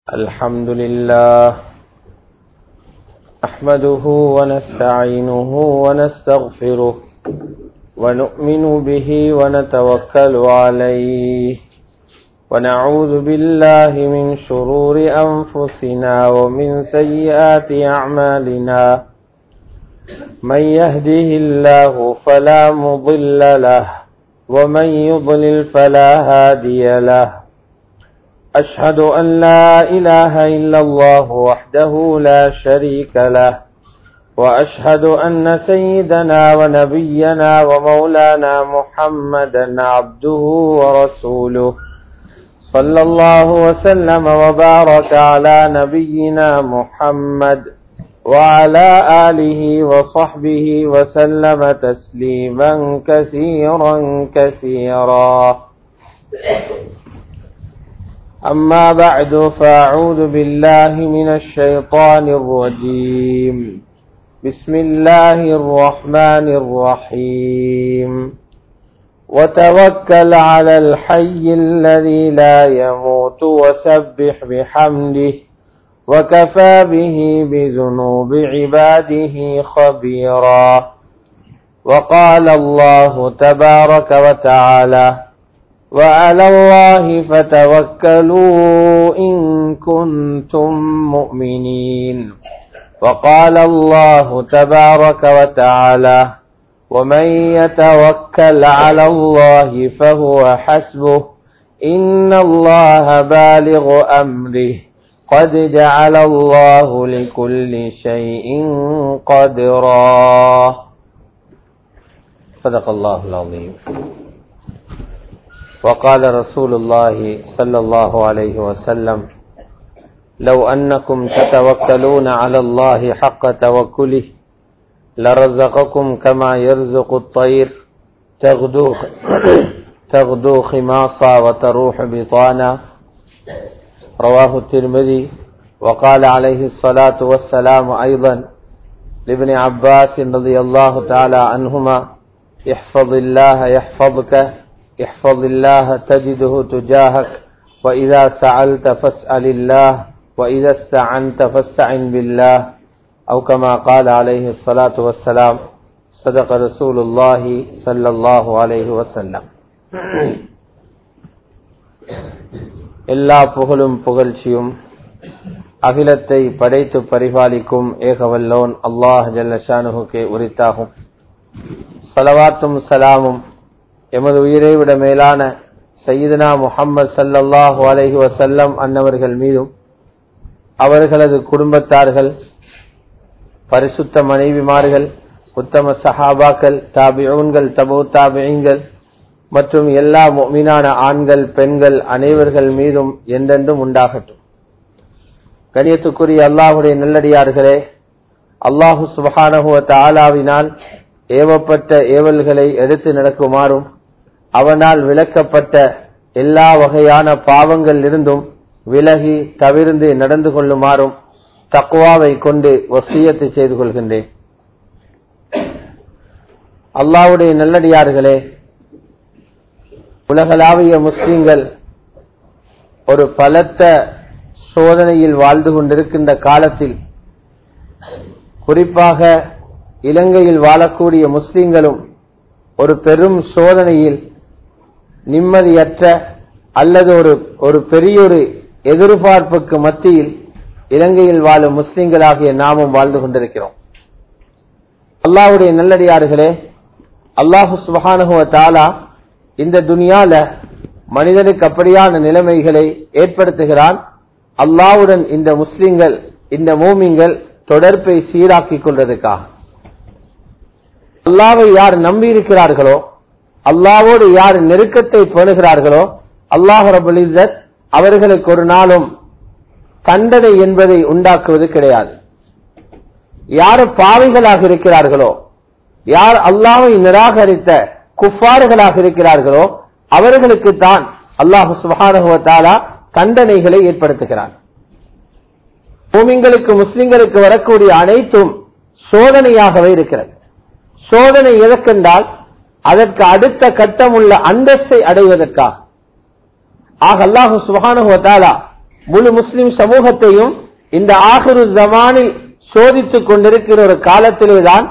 الحمد لله نحمده ونستعينه ونستغفره ونؤمن به ونتوكل عليه ونعوذ بالله من شرور أنفسنا ومن سيئات أعمالنا من يهده الله فلا مضل له ومن يضلل فلا هادي له أشهد أن لا إله إلا الله وحده لا شريك له وأشهد أن سيدنا ونبينا ومولانا محمدا عبده ورسوله صلى الله وسلم وبارك على نبينا محمد وعلى آله وصحبه وسلم تسليما كثيرا كثيرا أما بعد فأعوذ بالله من الشيطان الرجيم بسم الله الرحمن الرحيم وتوكل على الحي الذي لا يموت وسبح بحمده وكفى به بذنوب عباده خبيرا وقال الله تبارك وتعالى وعلى الله فتوكلوا إن كنتم مؤمنين وقال الله تبارك وتعالى ومن يتوكل على الله فهو حسبه إن الله بالغ أمره قد جعل الله لكل شيء قدرا صدق الله العظيم وقال رسول الله صلى الله عليه وسلم لو أنكم تتوكلون على الله حق توكله لرزقكم كما يرزق الطير تغدو خماصا وتروح بطانا رواه الترمذي. وقال عليه الصلاة والسلام أيضا لابن عباس رضي الله تعالى عنهما احفظ الله يحفظك احفظ الله تجده تجاهك وإذا سألت فاسأل الله وإذا استعنت فاستعن بالله أو كما قال عليه الصلاة والسلام صدق رسول الله صلى الله عليه وسلم. எல்லா புகழும் புகழ்ச்சியும் அகிலத்தை படைத்து பரிபாலிக்கும் ஏகவல்லோன் அல்லாஹ் ஜல்ல ஷானுஹுக்கே உரித்தாகும். ஸலவாத்தும் ஸலாமும் எமது உயிரை விட மேலான சய்யிதுனா முஹம்மது ஸல்லல்லாஹு அலைஹி வஸல்லம் அன்னவர்கள் மீதும் அவர்களது குடும்பத்தார்கள், பரிசுத்த மனைவிமார்கள், உத்தம சஹாபாக்கள், தாபிஊன்கள், தபூ தாபிஈன்கள் மற்றும் எல்லா முஃமினான ஆண்கள் பெண்கள் அனைவர்கள் மீதும் என்றென்றும் உண்டாகட்டும். கண்ணியத்துக்குரிய அல்லாஹுடைய நல்லடியார்களே, அல்லாஹு சுப்ஹானஹு வ தஆலாவினால் ஏவப்பட்ட ஏவல்களை எடுத்து நடக்குமாறும் அவனால் விலக்கப்பட்ட எல்லா வகையான பாவங்கள் இருந்தும் விலகி தவிர்ந்து நடந்து கொள்ளுமாறும் தக்வாவை கொண்டு வசியத்து செய்து கொள்கின்றேன். அல்லாஹ்வுடைய நல்லடியார்களே, உலகளாவிய முஸ்லிம்கள் ஒரு பலத்த சோதனையில் வாழ்ந்து கொண்டிருக்கின்ற காலத்தில், குறிப்பாக இலங்கையில் வாழக்கூடிய முஸ்லிம்களும் ஒரு பெரும் சோதனையில் நிம்மதியற்ற அல்லது ஒரு பெரியொரு எதிர்பார்ப்புக்கு மத்தியில் இலங்கையில் வாழும் முஸ்லிம்களாகிய நாமும் வாழ்ந்து கொண்டிருக்கிறோம். அல்லாஹ்வுடைய நல்லடியார்களே, அல்லாஹு சுப்ஹானஹு வ தஆலா இந்த துனியால மனிதனுக்கு அப்படியான நிலைமைகளை ஏற்படுத்துகிறான். அல்லாஹ்வுடன் இந்த முஸ்லிம்கள், இந்த மூமின்கள் தொடர்பை சீராக்கிக் கொள்வதற்காக. அல்லாஹ்வை யார் நம்பி இருக்கிறார்களோ, அல்லாஹ்வோடு யார் நெருக்கத்தை பெறுகிறார்களோ, அல்லாஹ் ரப்பல் இஸ்ஸத் அவர்களுக்கு ஒரு நாளும் தண்டனை என்பதை உண்டாக்குவது கிடையாது. யார் பாவிகளாக இருக்கிறார்களோ, யார் அல்லாஹ்வை நிராகரித்த குஃபார்களாக இருக்கிறார்களோ அவர்களுக்கு தான் அல்லாஹ் சுப்ஹானஹு வ தஆலா தண்டனைகளை ஏற்படுத்துகிறான். மூமின்களுக்கு முஸ்லிம்களுக்கு வரக்கூடிய அனைத்தும் சோதனையாகவே இருக்கிறது. சோதனை எதற்கென்றால் அதற்கு அடுத்த கட்டம் உள்ள அந்தஸ்தை அடைவதற்காக. ஆக அல்லாஹு சுப்ஹானஹு வ தஆலா முழு முஸ்லிம் சமூகத்தையும் இந்த ஆகிரு ஜமானில் சோதித்துக் கொண்டிருக்கிற ஒரு காலத்திலேதான்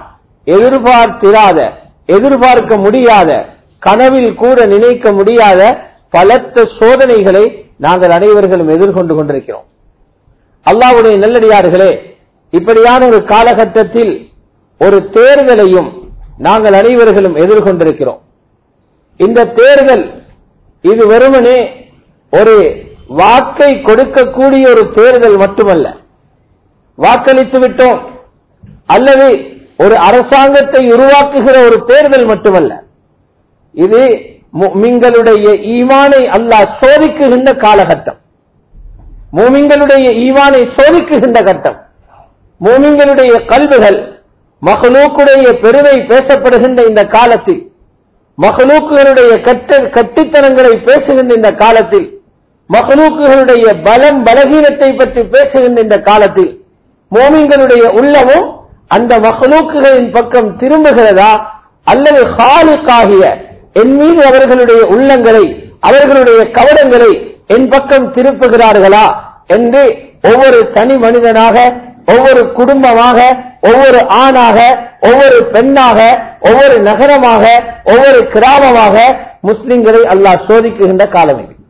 எதிர்பார்க்க முடியாத, கனவில் கூட நினைக்க முடியாத பலத்த சோதனைகளை நாங்கள் அனைவர்களும் எதிர்கொண்டு கொண்டிருக்கிறோம். அல்லாஹ்வுடைய நல்லடியார்களே, இப்படியான ஒரு காலகட்டத்தில் ஒரு தேர்தலையும் நாங்கள் அனைவர்களும் எதிர்கொண்டிருக்கிறோம். இந்த தேர்தல் இது வெறுமனே ஒரு வாக்கை கொடுக்கக்கூடிய ஒரு தேர்தல் மட்டுமல்ல, வாக்களித்து விட்டோம் அல்லது ஒரு அரசாங்கத்தை உருவாக்குகிற ஒரு தேர்தல் மட்டுமல்ல. இது முஃமின்களுடைய ஈமானை அல்லாஹ் சோதிக்குகின்ற காலகட்டம், முஃமின்களுடைய ஈமானை சோதிக்குகின்ற கட்டம். முஃமின்களுடைய கல்விகள் மஹ்லூக்குடைய பெருமை பேசப்படுகின்ற இந்த காலத்தில், மஹ்லூக்குகளுடைய கட்டித்தனங்களை பேசுகின்ற இந்த காலத்தில், மஹ்லூக்குகளுடைய பலம் பலகீனத்தை பற்றி பேசுகின்ற இந்த காலத்தில் முஃமின்களுடைய உள்ளமும் அந்த மஹ்லூக்குகளின் பக்கம் திரும்புகிறதா அல்லது ஹாலிகாகிய என் மீது அவர்களுடைய உள்ளங்களை, அவர்களுடைய கவனங்களை என் பக்கம் திருப்புகிறார்களா என்று ஒவ்வொரு தனி மனிதனாக, ஒவ்வொரு குடும்பமாக, ஒவ்வொரு ஆணாக, ஒவ்வொரு பெண்ணாக, ஒவ்வொரு நகரமாக, ஒவ்வொரு கிராமமாக முஸ்லிம்களை அல்லாஹ் சோதிக்குகின்ற காலம் இது.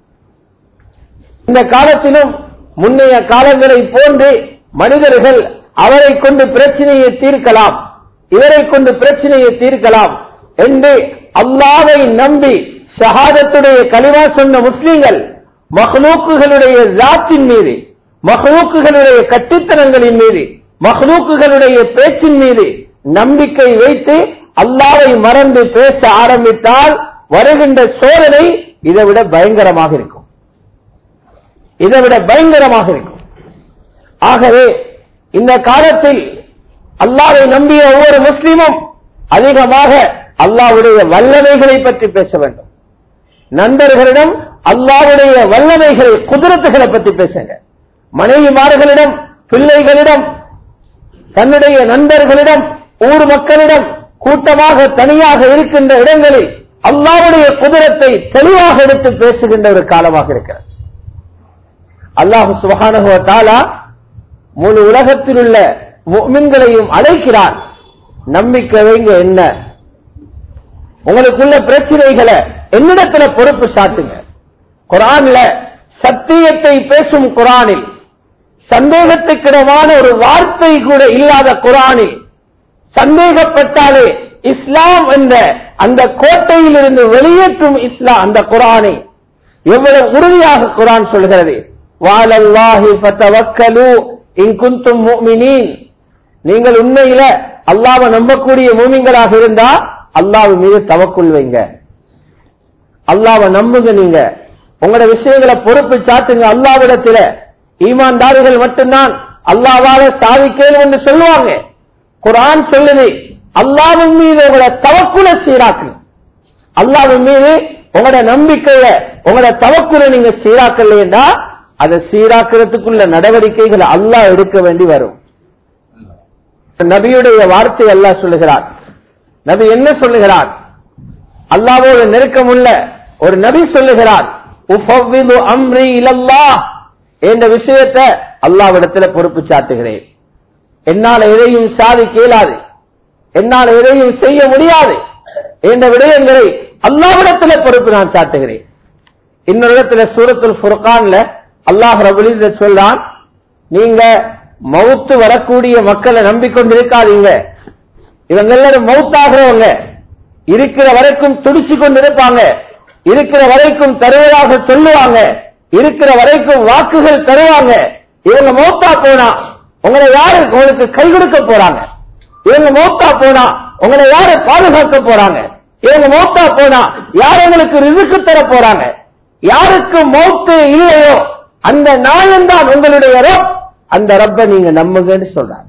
இந்த காலத்திலும் முன்னைய காலங்களை போன்று மனிதர்கள் அவரை கொண்டு பிரச்சனையை தீர்க்கலாம், இவரை கொண்டு பிரச்சனையை தீர்க்கலாம் என்று அல்லாஹ்வை நம்பி ஷஹாதத்துடைய கலிமா சொன்ன முஸ்லிம்கள் மஹ்லூக்குகளுடைய ஜாத்தின் மீது, மஹ்லூக்குகளுடைய கட்டித்தனங்களின் மீது, மஹ்லூக்குகளுடைய பேச்சின் மீது நம்பிக்கை வைத்து அல்லாஹ்வை மறந்து பேச ஆரம்பித்தால் வருகின்ற சோதனை இதைவிட பயங்கரமாக இருக்கும், இதைவிட பயங்கரமாக இருக்கும். ஆகவே இந்த காலத்தில் அல்லாஹ்வை நம்பிய ஒவ்வொரு முஸ்லிமும் அதிகமாக அல்லாஹ்வுடைய வல்லமைகளை பற்றி பேச வேண்டும். நண்பர்களிடம் அல்லாஹ்வுடைய வல்லமைகளை, குதிரத்துகளை பற்றி பேசுங்க. மனைவிமார்களிடம், பிள்ளைகளிடம், தன்னுடைய நண்பர்களிடம், ஊர் மக்களிடம், கூட்டமாக தனியாக இருக்கின்ற இடங்களில் அல்லாஹ்வுடைய குதிரத்தை தெளிவாக எடுத்து பேசுகின்ற ஒரு காலமாக இருக்கிறது. அல்லாஹ் சுப்ஹானஹு வ தஆலா முழு உலகத்தில் உள்ள முஃமின்களையும் அழைக்கிறார், நம்பிக்கை வைங்க. என்ன உங்களுக்குள்ள பிரச்சனைகளை என்னிடத்துல பொறுப்பு சாட்டுங்க. குர்ஆன்ல சத்தியத்தை பேசும் குர்ஆனில், சந்தேகத்துக்கிடமான ஒரு வார்த்தை கூட இல்லாத குர்ஆனில், சந்தேகப்பட்டாலே இஸ்லாம் என்ற அந்த கோட்டையில் இருந்து வெளியேற்றும் இஸ்லாம் அந்த குர்ஆனை எவ்வளவு உறுதியாக குர்ஆன் சொல்கிறது. வஅலல்லாஹி ஃபதவக்கலு இன் குன்தும் முஃமினீன். நீங்கள் உண்மையில அல்லாஹ்வை நம்பக்கூடிய மூமின்களாக இருந்தா அல்லாஹ் மீது தவக்குல் வைங்க, அல்லாஹ்வை நம்புங்க. நீங்க உங்களோட விஷயங்களை பொறுப்பு சாட்டுங்க. அல்லாஹ்விடத்தில ஈமான்தாரிகள் மட்டும்தான் அல்லாஹ்வால சாதிக்கணும் என்று சொல்லுவாங்க. குர்ஆன் சொல்லுது, அல்லாஹ்வின் மீது உங்களோட தவக்குல சீராக்கணும். அல்லாஹ்வின் மீது உங்களோட நம்பிக்கைய, உங்களோட தவக்குல நீங்க சீராக்கலைன்னா அதை சீராக்கிறதுக்குள்ள நடவடிக்கைகளை அல்லாஹ் எடுக்க வேண்டி வரும். நபியுடைய வார்த்தை அல்லாஹ் சொல்லுகிறார். நபி என்ன சொல்லுகிறார்? அல்லாஹ்வோடு நெருக்கமுள்ள ஒரு நபி சொல்லுகிறார், உஃபவ்விது அம்ரி இலல்லாஹ், என்ற விஷயத்தை அல்லாஹ்விடத்துல பொறுப்பு சாட்டுகிறேன். என்னால எதையும் சாதிக்க இயலாது, என்னால எதையும் செய்ய முடியாது என்ற விடயங்களை அல்லாஹ்விடத்துல பொறுப்பு நான் சாட்டுகிறேன். இன்னொரு இடத்துல சூரத்துல் ஃபுர்கான்ல அல்லாஹ் ரப்பல் இஸ்ஸத் சொல்றான், நீங்க மௌத்து வரக்கூடிய மக்களை நம்பிக்கொண்டிருக்காதீங்க. இவங்க எல்லாரும் மௌத்தாகிறவங்க, இருக்கிற வரைக்கும் துடிச்சு கொண்டிருப்பாங்க, இருக்கிற வரைக்கும் தருவதாக சொல்லுவாங்க, இருக்கிற வரைக்கும் வாக்குகள் தருவாங்க. இவங்க மௌத்தா போனா உங்களை யாரு உங்களுக்கு கை கொடுக்க போறாங்க? இவங்க மௌத்தா போனா உங்களை யாரு பாதுகாக்க போறாங்க? இவங்க மௌத்தா போனா யார் உங்களுக்கு ரிஸ்க் தர போறாங்க? யாருக்கு மௌத்து இல்லையோ அந்த நாயன்தான் உங்களுடைய ரப். அந்த ரப்பை நீங்க நம்புங்கன்னு சொல்றாங்க.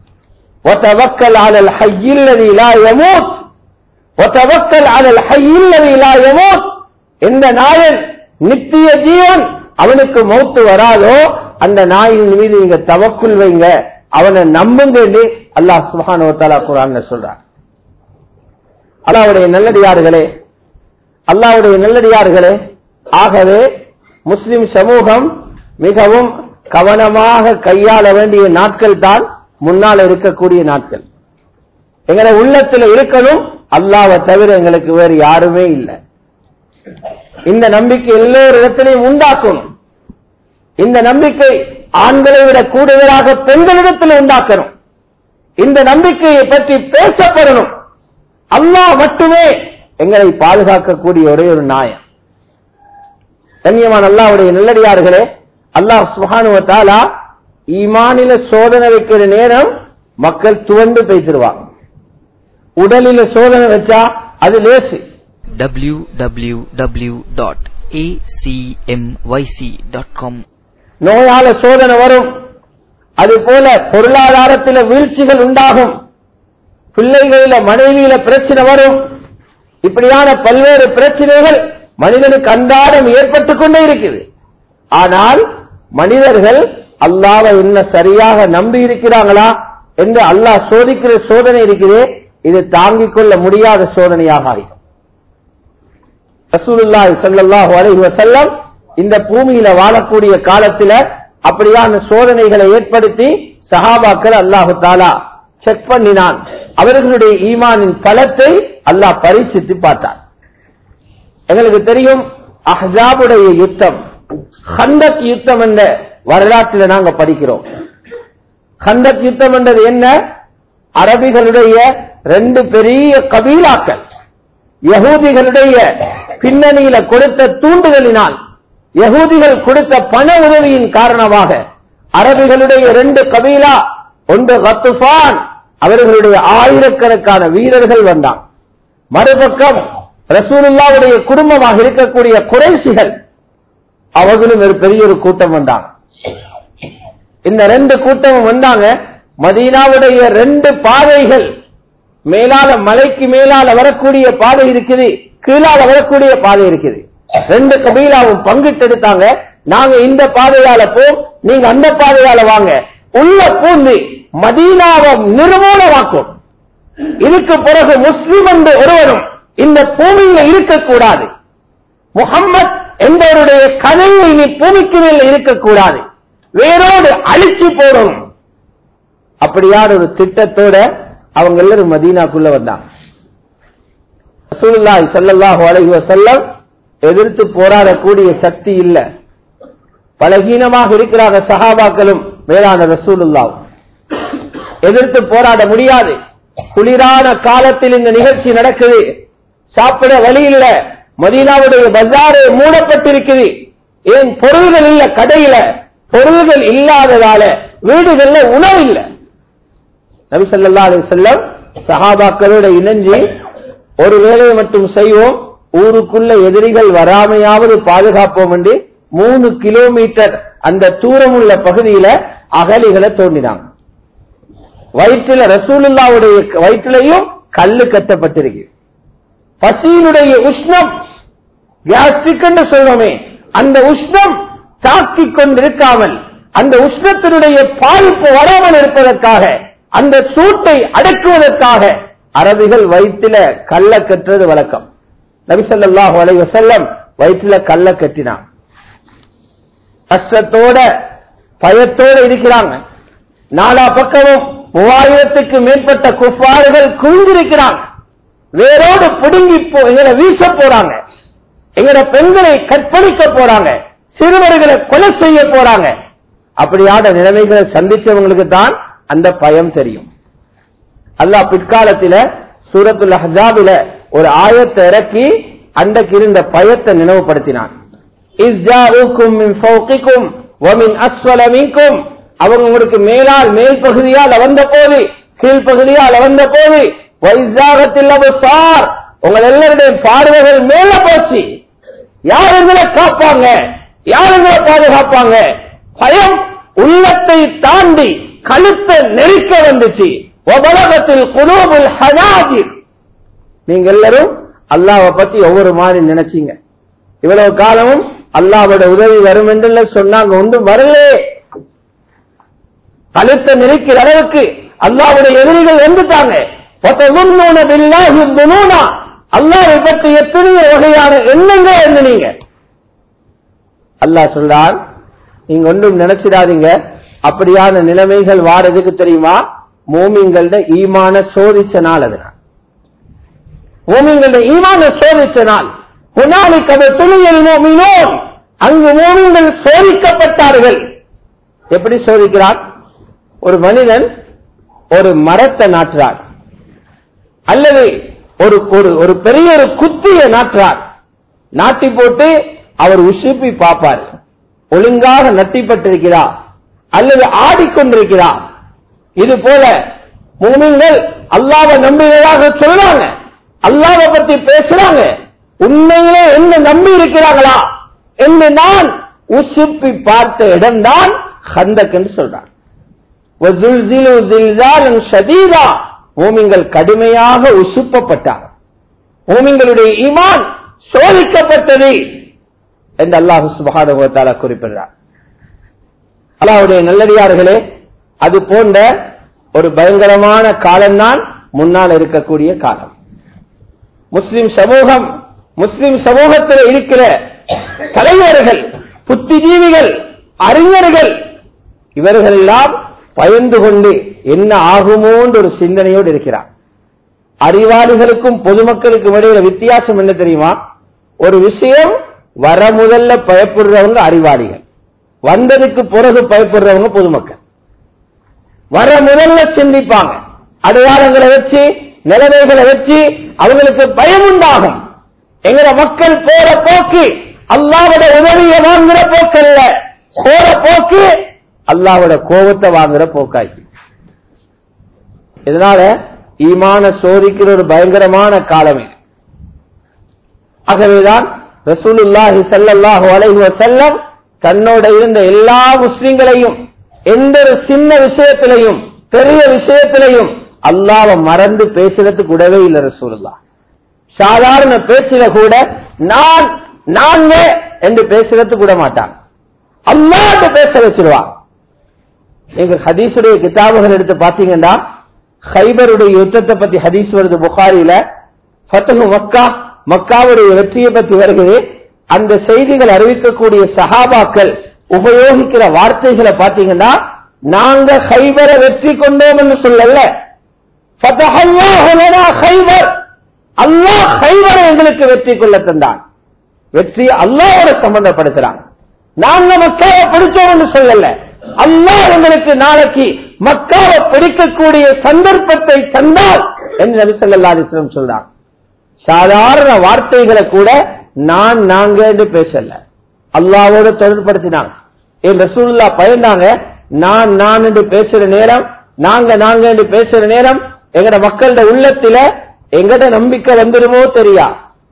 وتوكل على الحي الذي لا يموت وتوكل على الحي الذي لا يموت. இந்த நாயன் நித்திய ஜீவன், அவனுக்கு மௌத்து வராதோ அந்த நாயின் மீது நீங்க தவக்குல் வைங்க, அவனை நம்புங்கன்னு அல்லாஹ் சுப்ஹானஹு வ தஆலா குர்ஆன்ல சொல்றார். அல்லாஹ்வுடைய நல்லடியார்களே, அல்லாஹ்வுடைய நல்லடியார்களே, ஆகவே முஸ்லிம் சமூகம் மிகவும் கவனமாக கையாள வேண்டிய நாட்கள் தான் முன்னால் இருக்கக்கூடிய நாட்கள். எங்களை உள்ளத்தில் இருக்கணும், அல்லாஹ்வை தவிர எங்களுக்கு வேறு யாருமே இல்லை. இந்த நம்பிக்கை எல்லோரிடத்திலையும் உண்டாக்கணும். இந்த நம்பிக்கை ஆண்களை விட கூடுதலாக பெண்களிடத்தில் உண்டாக்கணும். இந்த நம்பிக்கையை பற்றி பேசப்படணும். அல்லாஹ் மட்டுமே எங்களை பாதுகாக்கக்கூடிய ஒரே ஒரு நாயன். கண்ணியமான அல்லாஹ்வுடைய நல்லடியார்களே, அல்லாஹ் சுப்ஹானஹு வ தஆலா ஈமானில சோதனை வைக்கிற நேரம் மக்கள் துவண்டு பேசிடுவாங்க. உடலில சோதனை வச்சா அது லேசு. www.acmyc.com நோயால சோதனை வரும். அது போல பொருளாதாரத்தில வீழ்ச்சிகள் உண்டாகும். பிள்ளைகளில மனைவியில பிரச்சனை வரும். இப்படியான பல்வேறு பிரச்சனைகள் மனிதனுக்கு அன்றாடம் ஏற்பட்டுக் கொண்டே இருக்குது. ஆனால் மனிதர்கள் அல்லாஹ்வை என்ன சரியாக நம்பி இருக்கிறாங்களா என்று அல்லாஹ் சோதிக்கிற சோதனை இருக்கிறே, இது தாங்கிக் கொள்ள முடியாத சோதனையாக ஆகும். ரசூலுல்லாஹி ஸல்லல்லாஹு அலைஹி வஸல்லம் இந்த பூமியில வாழக்கூடிய காலத்தில் அப்படியான சோதனைகளை ஏற்படுத்தி சஹாபாக்கள் அல்லாஹு தஆலா செக் பண்ணினான். அவர்களுடைய ஈமானின் பலத்தை அல்லாஹ் பரீட்சித்து பார்த்தார். எங்களுக்கு தெரியும், அஹ்ஸாபுடைய யுத்தம், கந்தக் யுத்தம் என்ற வரலாற்றில் நாங்க படிக்கிறோம். கந்தக் யுத்தம் என்றது என்ன? அரபிகளுடைய 2 பெரிய கபீலாக்கள் யகூதிகளுடைய பின்னணியில கொடுத்த தூண்டுதலினால், யகூதிகள் கொடுத்த பண உதவியின் காரணமாக அரபிகளுடைய 2 கபீலா, ஒன்று கத்ஃபான், அவர்களுடைய ஆயிரக்கணக்கான வீரர்கள் வந்தார். மறுபக்கம் ரசூலுல்லாஹ்வுடைய குடும்பமாக இருக்கக்கூடிய குறைஷிகள், அவர்களும் ஒரு பெரிய ஒரு கூட்டம் வந்தாங்க. இந்த 2 கூட்டமும் வந்தாங்க. மதீனாவுடைய 2 பாதைகள், மேலால மலைக்கு மேலால வரக்கூடிய பாதை இருக்குது, கீழால வரக்கூடிய பாதை இருக்குது. 2 கபீலாவும் பங்கிட்டு எடுத்தாங்க. நாங்க இந்த பாதையால போம், நீங்க அந்த பாதையால வாங்க. உள்ள பூந்து மதீனாவை நிர்மூலமாக்கும். இதுக்கு பிறகு முஸ்லிம் என்று ஒருவரும் இந்த பூமியில இருக்கக்கூடாது. முஹம்மத் என்பவருடைய கதையை நீ பூமிக்கு மேல இருக்கக்கூடாது, வேரோடு அழிச்சு போடணும். அப்படியான ஒரு திட்டத்தோட அவங்க எல்லாரும் மதீனாக்குள்ள வந்தாங்க. ரசூலுல்லாஹி ஸல்லல்லாஹு அலைஹி வஸல்லம் எதிர்த்து போராடக்கூடிய சக்தி இல்ல, பலகீனமாக இருக்கிறாங்க. சஹாபாக்களும் மேலான ரசூலுல்லாஹ் எதிர்த்து போராட முடியாது. குளிரான காலத்தில் இந்த நிகழ்ச்சி நடக்குது, சாப்பிட வழி இல்ல. மதீனாவுடைய பஜாரே மூடப்பட்டிருக்குது. ஏன்? பொருள்கள் இல்ல, கடையில பொருள்கள் இல்லாததால வீடுகள்ல உணவு இல்ல. நபி ஸல்லல்லாஹு அலைஹி வஸல்லம் சஹாபாக்களோட இணைஞ்சு ஒரு வேலையை மட்டும் செய்வோம், ஊருக்குள்ள எதிரிகள் வராமையாவது பாதுகாப்போம் என்று 3 கிலோமீட்டர் அந்த தூரமுள்ள பகுதியில அகலிகளை தோண்டினாங்க. வயிற்றில ரசூலுல்லாஹ்வுடைய வயிற்றிலையும் கல்லு கட்டப்பட்டிருக்கு. பசியினுடைய உஷ்ணம், கேஸ்ட்ரிக் என்று சொல்றோமே, அந்த உஷ்ணம் தாக்கிக் கொண்டிருக்காமல், அந்த உஷ்ணத்தினுடைய பாதிப்பு வராமல் இருப்பதற்காக, அந்த சூட்டை அடக்குவதற்காக அரபிகள் வயிற்றில கல்ல கட்டுறது வழக்கம். நபி ஸல்லல்லாஹு அலைஹி வஸல்லம் வயிற்றில கல்ல கட்டினாங்க. கஷ்டத்தோட பயத்தோட இருக்கிறாங்க. நாலா பக்கமும் 3000க்கு மேற்பட்ட குஃபார்கள் குவிந்திருக்கிறாங்க. வேரோடு பிடுங்கி எங்களை வீச போறாங்க, எங்கட பெண்களை கற்பழிக்க போறாங்க, சிறுவர்களை கொலை செய்ய போறாங்க. அப்படியான நிலைமைகளை சந்திச்சவங்களுக்கு தான் அந்த பயம் தெரியும். அல்லாஹ் பிற்காலத்தில சூரத்துல் அஹ்ஸாபில ஒரு ஆயத்தை இறக்கி அன்றைக்கு இருந்த பயத்தை நினைவுபடுத்தினான். இஸ்ஜாஉக்கும் மின் ஃபௌகிக்கும் வ மின் அஸ்ஃபல மின்கும், அவங்க உங்களுக்கு மேலால் மேல் பகுதியால் வந்த போது, கீழ் பகுதியால் வந்த போது, வைஸாகத்தில் அப்சார், உங்கள் எல்லாருடைய பார்வைகள் மேல போச்சு. யார் எங்களை காப்பாங்க, யார் எங்களை பாதுகாப்பாங்க? பயம் உள்ளத்தை தாண்டி கழுத்தை நெருக்க வந்துச்சு. வபலகத்தில் குலூபுல் ஹனாஜிர், நீங்க எல்லாரும் அல்லாஹ்வை பத்தி ஒவ்வொரு மாதிரி நினைச்சீங்க. இவ்வளவு காலமும் அல்லாஹ்வோட உதவி வரும் என்று சொன்னாங்க, ஒன்றும் வரல. கழுத்தை நெருக்கிற அளவுக்கு அல்லாஹ்வுடைய எதிரிகள் வந்துட்டாங்க. அல்லாஹ்வை பற்றி எத்தனை வகையான எண்ணங்கள் இருந்தீங்க. அல்லாஹ் சொல்றான், நீங்க ஒன்றும் நினைச்சிடாதீங்க. அப்படியான நிலைமைகள் வாரதுக்கு தெரியுமா? மூமின்களோட ஈமான சோதிச்ச நாள். அதனால் மூமின்களோட ஈமான சோதிச்ச நாள். அங்கு மூமின்கள் சோதிக்கப்பட்டார்கள். எப்படி சோதிக்கிறார்? ஒரு மனிதன் ஒரு மரத்தை நாட்டுறார், அல்லது ஒரு பெரிய ஒரு குத்திய நாட்டுறார். நாட்டி போட்டு அவர் உசுப்பி பார்ப்பார், ஒழுங்காக நட்டிப்பட்டிருக்கிறார் அல்லது ஆடிக்கொண்டிருக்கிறார். இது போல மூமின்கள் அல்லாஹ்வை நம்பியதாக சொல்றாங்க, அல்லாஹ்வை பத்தி பேசுறாங்க, உண்மையிலே என்ன நம்பி இருக்கிறாங்களா என்று நான் உசுப்பி பார்த்த இடம்தான் கந்தக் என்று சொல்றார். மூமின்கள் கடுமையாக உசுப்பப்பட்டார், மூமின்களுடைய ஈமான் சோதிக்கப்பட்டது என்று அல்லாஹ் சுப்ஹானஹு வ தஆலா குறிப்பிடுறார். அல்லாஹ்வுடைய நல்லடியார்களே, அது போன்ற ஒரு பயங்கரமான காலம்தான் முன்னால் இருக்கக்கூடிய காலம். முஸ்லிம் சமூகத்தில் இருக்கிற தலைவர்கள், புத்திஜீவிகள், அறிஞர்கள், இவர்கள் எல்லாம் பயந்து கொண்டு என்ன ஆகுமோ என்ற ஒரு சிந்தனையோடு இருக்கிறார். அறிவாளிகளுக்கும் பொதுமக்களுக்கும் இடையில வித்தியாசம் என்ன தெரியுமா? ஒரு விஷயம் வர முதல்ல பயப்படுறவங்க அறிவாளிகள், வந்ததுக்கு பிறகு பயப்படுறவங்க பொதுமக்கள். வர முதல்ல சிந்திப்பாங்க, அடையாளங்களை வச்சு, நிலைமைகளை வச்சு அவங்களுக்கு பயம் உண்டாகும். எங்கட மக்கள் போற போக்கு அல்லாஹ்வுடைய உதவியை வாங்குற போக்கல்ல, போற போக்கு அல்லாஹ்வுடைய கோபத்தை வாங்குற போக்காய். இதனால ஈமான சோதிக்கிற ஒரு பயங்கரமான காலம் இது. ஆகவேதான் ரசூலுல்லாஹி ஸல்லல்லாஹு அலைஹி வஸல்லம் தன்னோட இருந்த எல்லா முஸ்லிம்களையும் எந்த ஒரு சின்ன விஷயத்திலையும் பெரிய விஷயத்திலையும் அல்லாஹ்வை மறந்து பேசுறதுக்கு கூடவே இல்லை. ரசூலுல்லாஹ் சாதாரண பேச்சில கூட நாங்க என்று பேசுறது கூட மாட்டாங்க, அல்லாஹ்வை பேச வச்சிருவாங்க. எங்க ஹதீஸுடைய கிதாபுகள் எடுத்து பாத்தீங்கன்னா, ஹைபருடைய யுத்தத்தை பத்தி ஹதீஸ் வருது புகாரில. ஃபத்ஹு மக்கா, மக்காவுடைய வெற்றியை பற்றி வருகிறது. அந்த செய்திகள் அறிவிக்கக்கூடிய சஹாபாக்கள் உபயோகிக்கிற வார்த்தைகளை பாத்தீங்கன்னா, நாங்க ஹைபரை வெற்றி கொண்டோம் என்று சொல்லல, ஃபதஹல்லாஹு லனா ஹைபர், அல்லாஹ் ஹைபரை எங்களுக்கு வெற்றி கொள்ள தந்தான். வெற்றி அல்லாஹ்வோட சம்பந்தப்படுத்துறாங்க. நாங்க மக்காவை பிடிச்சோம் என்று சொல்லல, அல்லாஹ் எங்களுக்கு நாளைக்கு மக்காவை பிடிக்கக்கூடிய சந்தர்ப்பத்தை தந்தால் என்று நபி ஸல்லல்லாஹு அலைஹி வஸல்லம் சொல்றாங்க. சாதாரண வார்த்தைகளை கூட நாங்க என்று பேசல, அல்லாஹ்வோட தொடர்படுத்தினாங்க. என் ரசூலுல்லாஹ் பயந்தாங்க, நான் என்று பேசுற நேரம், நாங்க என்று பேசுற நேரம் எங்கட மக்களோட உள்ளத்தில எங்கட நம்பிக்கை வந்துருமோ தெரியா,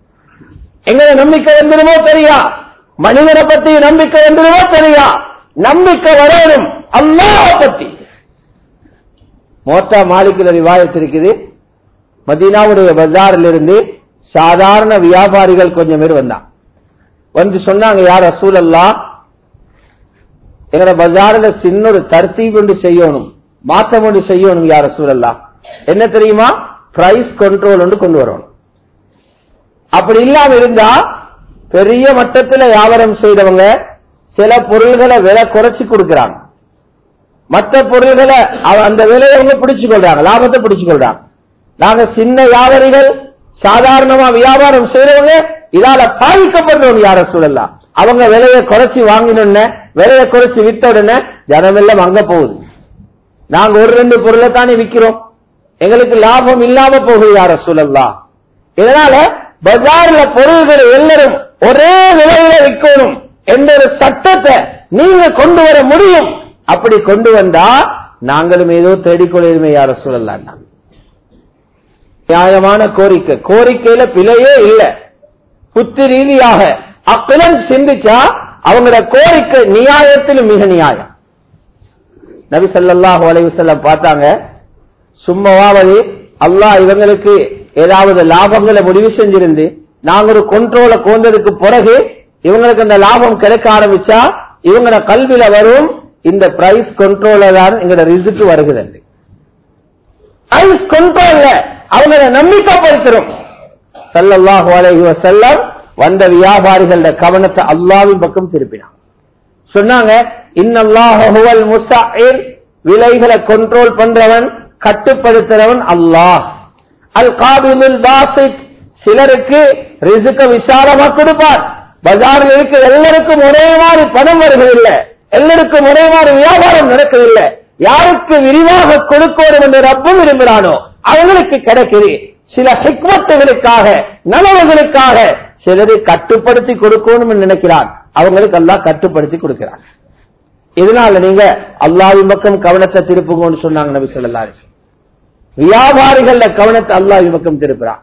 மனிதனை பத்தி நம்பிக்கை வந்துருமோ தெரியா. நம்பிக்கை வரணும் அல்லாஹ் பத்தி. மோத்தா மாலிக்குல ரிவாயத் இருக்குது, மதீனாவுடைய பஜாரில் இருந்து சாதாரண வியாபாரிகள் கொஞ்சம் பேர் வந்து சொன்னாங்க, யார் ரசூலல்லாஹ், எங்கட பஜார்ல சின்ன ஒரு தர்த்தீப் ஒன்று செய்யணும், மாற்றம் ஒன்று செய்யணும் யார் ரசூலல்லாஹ். என்ன தெரியுமா? பிரைஸ் கண்ட்ரோல் ஒன்று கொண்டு வரணும். அப்படி இல்லாம இருந்தா பெரிய மட்டத்தில் வியாபாரம் செய்தவங்க சில பொருள்களை விலை குறைச்சி கொடுக்கிறாங்க, மற்ற பொருள்களை அந்த விலையை அவங்க பிடிச்சு கொள்றாங்க, லாபத்தை பிடிச்சு கொள்றாங்க. நாங்க சின்ன வியாபாரிகள், சாதாரணமா வியாபாரம் செய்யறவங்க இதால பாதிக்கப்படுறவங்க யார சூழலாம். அவங்க விலையை குறைச்சி வாங்கினோன்னு, விலையை குறைச்சி வித்த உடனே ஜனமெல்லாம் அங்க போகுது. நாங்க ஒரு 2 பொருளை தானே விற்கிறோம், எங்களுக்கு லாபம் இல்லாம போகுது யார சூழலாம். இதனால பஜார்ல பொருள்கள் எல்லாரும் ஒரே விலையில விற்கணும் என்ற ஒரு சட்டத்தை நீங்க கொண்டு வர முடியும். அப்படி கொண்டு வந்தா நாங்களும் ஏதோ தேடிக்கொள்ளுமே யார சூழலாம். நியாயமான கோரிக்கையில பிழையே இல்லை. புத்தி ரீதியாக அக்கிலம் சிந்திச்சா அவங்களோட கோரிக்கை நியாயத்திலும் மிக நியாயம். நபி ஸல்லல்லாஹு அலைஹி வஸல்லம் பார்த்தாங்க, சும்மாவது அல்லாஹ் இவங்களுக்கு ஏதாவது லாபங்களை முடிவு செஞ்சிருந்து நாங்க ஒரு கண்ட்ரோலை கொண்டதுக்கு பிறகு இவங்களுக்கு அந்த லாபம் கிடைக்க ஆரம்பிச்சா இவங்களோட கல்வியில வரும், இந்த பிரைஸ் கண்ட்ரோல தான் எங்களோட ரிசல்ட் வருகிறது. பிரைஸ் கண்ட்ரோல்ல அவங்கள நம்பிக்கைப்படுத்துறோம். ஸல்லல்லாஹு அலைஹி வஸல்லம் வந்த வியாபாரிகளோட கவனத்தை அல்லாஹ்வின் பக்கம் திருப்பினார். சொன்னாங்க, இன்னல்லாஹு ஹுவல் முஸஅஇர், விலைகளை கண்ட்ரோல் பண்றவன், கட்டுப்படுத்துறவன் அல்லாஹ். அல் காபிலுல் பாசித், சிலருக்கு ரிஸ்க விசாலமா கொடுப்பார். பஜாரில் இருக்க எல்லாருக்கும் ஒரே மாதிரி பணம் வருவதில்லை, எல்லாருக்கும் ஒரே மாதிரி வியாபாரம் நடக்கவில்லை. யாருக்கு விரிவாக கொடுக்கணும் என்று ரப்பும் விரும்புகிறானோ அவங்களுக்கு கிடைக்குது. சில ஹிக்மத்துகளுக்காக, நலவுகளுக்காக சிலரை கட்டுப்படுத்தி கொடுக்கணும் என்று நினைக்கிறான், அவங்களுக்கு அல்லாஹ் கட்டுப்படுத்தி கொடுக்கிறான். இதனால நீங்க அல்லாஹ்வின் பக்கம் கவனத்தை திருப்புங்கன்னு சொன்னாங்க நபி ஸல்லல்லாஹு அலைஹி வஸல்லம். வியாபாரிகள கவனத்தை அல்லாஹ்வின் பக்கம் திருப்புறான்.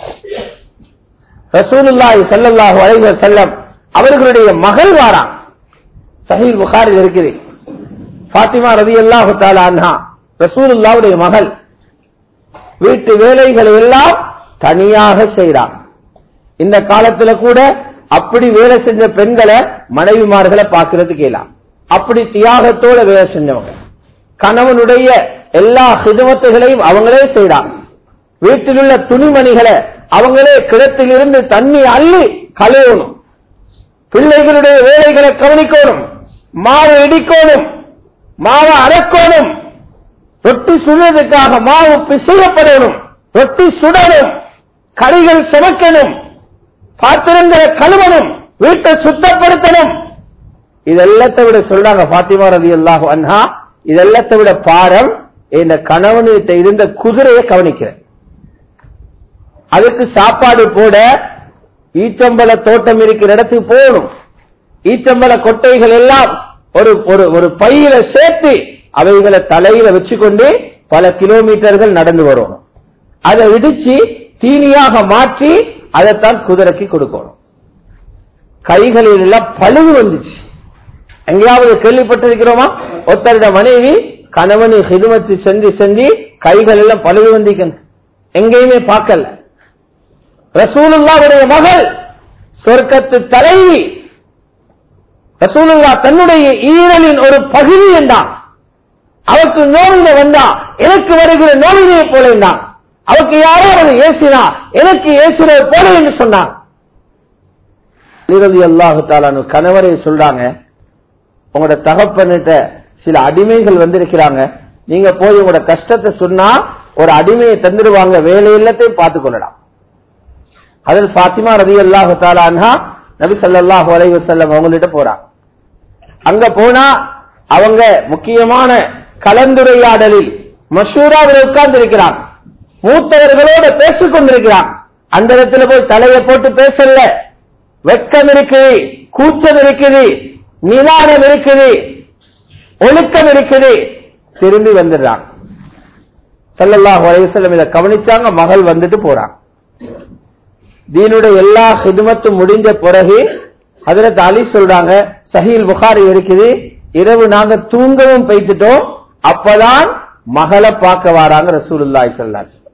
ரசூலுல்லாஹி ஸல்லல்லாஹு அலைஹி வஸல்லம் அவர்களுடைய மகள் வாரான், சஹீஹ் புகாரில் இருக்குது. ஃபாத்திமா ரலியல்லாஹு தஆலா அன்ஹா ரசூலுல்லாஹ்வுடைய மகள். வீட்டு வேலைகளை எல்லாம் தனியாக செய்றான். இந்த காலத்துல கூட அப்படி வேலை செஞ்ச பெண்களை மனைவிமார்களை பார்க்கிறதுக்கு இயலாம். அப்படி தியாகத்தோட வேலை செஞ்சவங்க. கணவனுடைய எல்லா ஹிதமத்துகளையும் அவங்களே செய்றாங்க. வீட்டில் உள்ள துணிமணிகளை அவங்களே கிணத்திலிருந்து தண்ணி அள்ளி கழுவணும். பிள்ளைகளுடைய வேலைகளை கவனிக்கணும். மாவு இடிக்கணும், மாவை அரைக்கணும், ரொட்டி சுடுவதற்காக மாவு பிசையப்படணும், ரொட்டி சுடணும், கறிகள் சமைக்கணும், பாத்திரங்களை கழுவணும், வீட்டை சுத்தப்படுத்தணும். இதெல்லாத்தை விட சொல்றாங்க ஃபாத்திமா ரலியல்லாஹு அன்ஹா, இதெல்லாத்தை விட பாரம் இந்த கணவன்கிட்ட இருந்த குதிரையை கவனிக்கிறேன். அதுக்கு சாப்பாடு போட ஈச்சம்பழ தோட்டம் இருக்கிற இடத்துக்கு போகணும். ஈச்சம்பழ கொட்டைகள் எல்லாம் ஒரு பையில சேர்த்து அவைகளை தலையில வச்சுக்கொண்டு பல கிலோமீட்டர்கள் நடந்து வரணும். அதை இடிச்சு தீனியாக மாற்றி அதைத்தான் குதிரைக்கு கொடுக்கணும். கைகளில் எல்லாம் பழுது வந்துச்சு. எங்கேயாவது கேள்விப்பட்டிருக்கிறோமா? ஒருத்தருடைய மனைவி கணவனை ஹிதுமத்து செஞ்சு செஞ்சு கைகள் எல்லாம் பழுது வந்திக்கணும், எங்கேயுமே பார்க்கல. ரசூலுல்லாஹ்வுடைய மகள், சொர்க்கத்து தலைவி, ரசூலுல்லாஹ் தன்னுடைய ஈரலின் ஒரு பகுதி என்றான். அவருக்கு நோவினை வந்தா எனக்கு வருகிற நோவினையை போல என்றான். அவருக்கு யாராவது ஏசினா எனக்கு ஏசுறது போல என்று சொன்னான். ரலியல்லாஹு தஆலா கணவரை சொல்றாங்க, உங்களோட தகப்பன்கிட்ட சில அடிமைகள் வந்திருக்கிறாங்க, நீங்க போய் உங்களோட கஷ்டத்தை சொன்னா ஒரு அடிமையை தந்துடுவாங்க, வேலை எல்லாத்தையும் பார்த்துக் கொள்ளலாம். அதில் ஃபாத்திமா ரலியல்லாஹு தஆலா அன்ஹா நபி ஸல்லல்லாஹு அலைஹி வஸல்லம் அவங்கள்ட்ட போறாங்க. அங்க போனா அவங்க முக்கியமான கலந்துரையாடலில் மஷூராவில் உட்கார்ந்து இருக்கிறாங்க, மூத்தவர்களோட பேசிக் கொண்டிருக்கிறாங்க. அந்த இடத்துல போய் தலையை போட்டு பேசல, வெட்கம் இருக்குது, கூச்சம் இருக்குது, நிதானம் இருக்குது, ஒழுக்கம் இருக்குது. திரும்பி வந்துடுறாங்க. ஸல்லல்லாஹு அலைஹி வஸல்லம் இதை கவனிச்சாங்க. மகள் வந்துட்டு போறாங்க. தீனுடைய எல்லா ஹிதுமத்தும் முடிஞ்ச பிறகு ஹஜ்ரத் அலி சொல்றாங்க, சஹீஹ் புகாரி இருக்குது, இரவு நாங்க தூங்கவும் போய்த்துட்டோம், அப்பதான் மகளை பார்க்க வராங்க ரசூலுல்லாஹி ஸல்லல்லாஹு அலைஹி வஸல்லம்.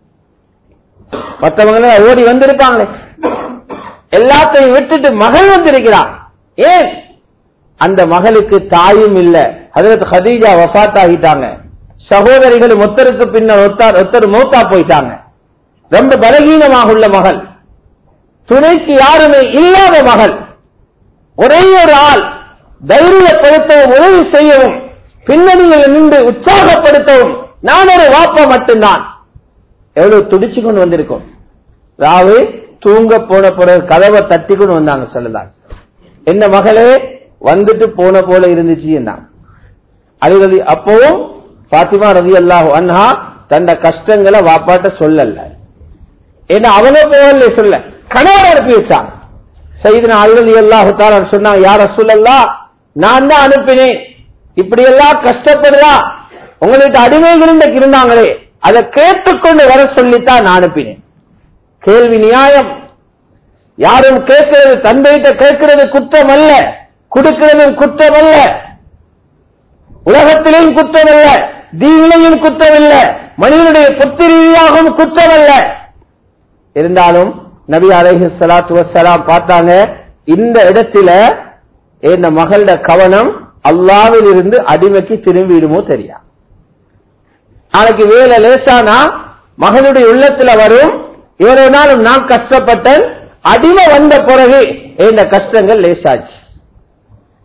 மற்றவங்க ஓடி வந்திருப்பாங்களே, எல்லாத்தையும் விட்டுட்டு மகள் வந்திருக்கிறான். ஏன்? அந்த மகளுக்கு தாயும் இல்ல. ஹஜ்ரத் கதீஜா வஃபாத் ஆகிட்டாங்க. சகோதரிகள் ஒருத்தருக்கு பின்னர் ஒருத்தர் மௌத்தா போயிட்டாங்க. ரொம்ப பலகீனமாக உள்ள மகள், துணைக்கு யாருமே இல்லாத மகள். ஒரே ஒரு ஆள் தைரியப்படுத்தவும் உதவி செய்யவும் பின்னணியில் நின்று உற்சாகப்படுத்தவும் நான் ஒரு வாப்பா மட்டும்தான். எவ்வளவு துடிச்சு கொண்டு வந்திருக்கோம். ராவு தூங்க போன பிறகு கதவை தட்டி கொண்டு வந்தாங்க. சொல்லலாம், என்ன மகளே வந்துட்டு போன போல இருந்துச்சு என்ன அழுகதி. அப்பவும் ஃபாத்திமா ரலியல்லாஹு அன்ஹா தன்னை கஷ்டங்களை வாப்பாட்ட சொல்லல. ஏன்னா அவங்க போகல, சொல்ல கணவர் அனுப்பி வச்சாங்க. சையதுனா அலி ரலியல்லாஹு தஆலா சொன்னாங்க, யா ரசூலல்லாஹ், நான் தான் அனுப்பினேன், இப்படி எல்லாம் கஷ்டப்படுறா உங்கள்கிட்ட அடிமைகள் இருந்தாங்களே அதை கேட்டுக்கொண்டு வர சொல்லித்தான் நான் அனுப்பினேன். கேள்வி நியாயம். யாரும் கேட்கிறது, தந்தையிட்ட கேட்கிறது குற்றம் அல்ல, கொடுக்கிறதும் குற்றம் அல்ல, உலகத்திலேயும் குற்றம் அல்ல, தீனிலையும் குற்றம் இல்ல, மனிதனுடைய புத்தி ரீதியாகவும் குற்றம் அல்ல. இருந்தாலும் நபி அலைஹிஸ்ஸலாத்து வஸ்ஸலாம் பார்த்தாங்க, இந்த இடத்துல இந்த மகளோட கவனம் அல்லாஹ்வில் இருந்து அடிமைக்கு திரும்பிடுமோ தெரியா. நாளைக்கு வேலை லேசானா மகளுடைய உள்ளத்துல வரும், இவ்வளவு நாளும் நான் கஷ்டப்பட்டேன், அடிமை வந்த பிறகு இந்த கஷ்டங்கள் லேசாச்சு.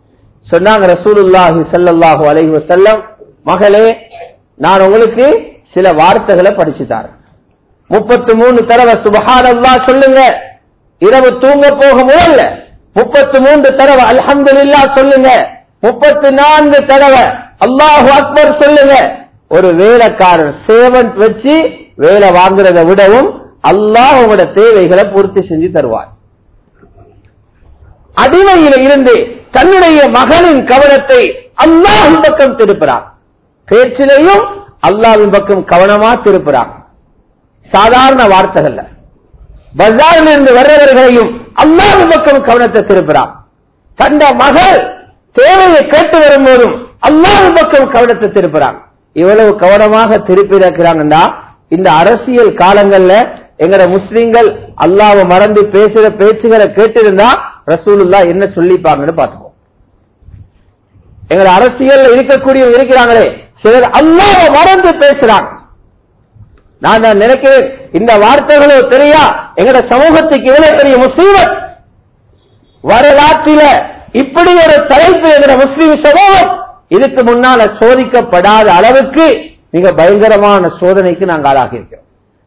சொன்னாங்க ரசூலுல்லாஹி ஸல்லல்லாஹு அலைஹி வஸல்லம், மகளே நான் உங்களுக்கு சில வார்த்தைகளை படிச்சு தரேன். 33 தடவை சுப்ஹானல்லாஹ் சொல்லுங்க. இரவு தூங்க போக முதல்ல 33 தடவை அல்ஹம்துலில்லாஹ் சொல்லுங்க. 34 தடவை அல்லாஹு அக்பர் சொல்லுங்க. ஒரு வேலைக்காரர் சேவன்ட் வச்சு வேலை வாங்குறதை விடவும் அல்லாஹ் உங்களோட தேவைகளை பூர்த்தி செஞ்சு தருவார். அடிமையில இருந்து தன்னுடைய மகனின் கவனத்தை அல்லாஹ்வின் பக்கம் திருப்புறார். பேச்சிலையும் அல்லாஹ்வின் பக்கம் கவனமா திருப்புறார். சாதாரண வார்த்தைகள்ல பஜாரில் இருந்து வர்றவர்களையும் அல்லாஹ்வின் பக்கம் கவனத்தை திருப்புறார். தந்த மகள் தேவையை கேட்டு வரும்போதும் அல்லாஹ்வின் பக்கம் கவனத்தை திருப்புறார். இவ்வளவு கவனமாக திருப்பி இருக்கிறாங்கன்னா இந்த அரசியல் காலங்கள்ல எங்கட முஸ்லிம்கள் அல்லாஹ்வை மறந்து பேசுற பேச்சுகளை கேட்டிருந்தா ரசூலுல்லாஹ் என்ன சொல்லிப்பாங்கன்னு பார்த்துப்போம். எங்க அரசியல் இருக்கக்கூடிய இருக்கிறாங்களே சிலர் அல்லாஹ்வை மறந்து பேசுறாங்க. நான் நினைக்கிறேன் இந்த வார்த்தைகளோ தெரியா எங்கட சமூகத்துக்கு இவ்வளவு பெரிய முசீபத். வரலாற்றில இப்படி ஒரு தலைப்பு எங்கட முஸ்லிம் சமூகம் இதுக்கு முன்னால சோதிக்கப்படாத அளவுக்கு மிக பயங்கரமான சோதனைக்கு நாங்கள் ஆளாகி இருக்கிறோம்.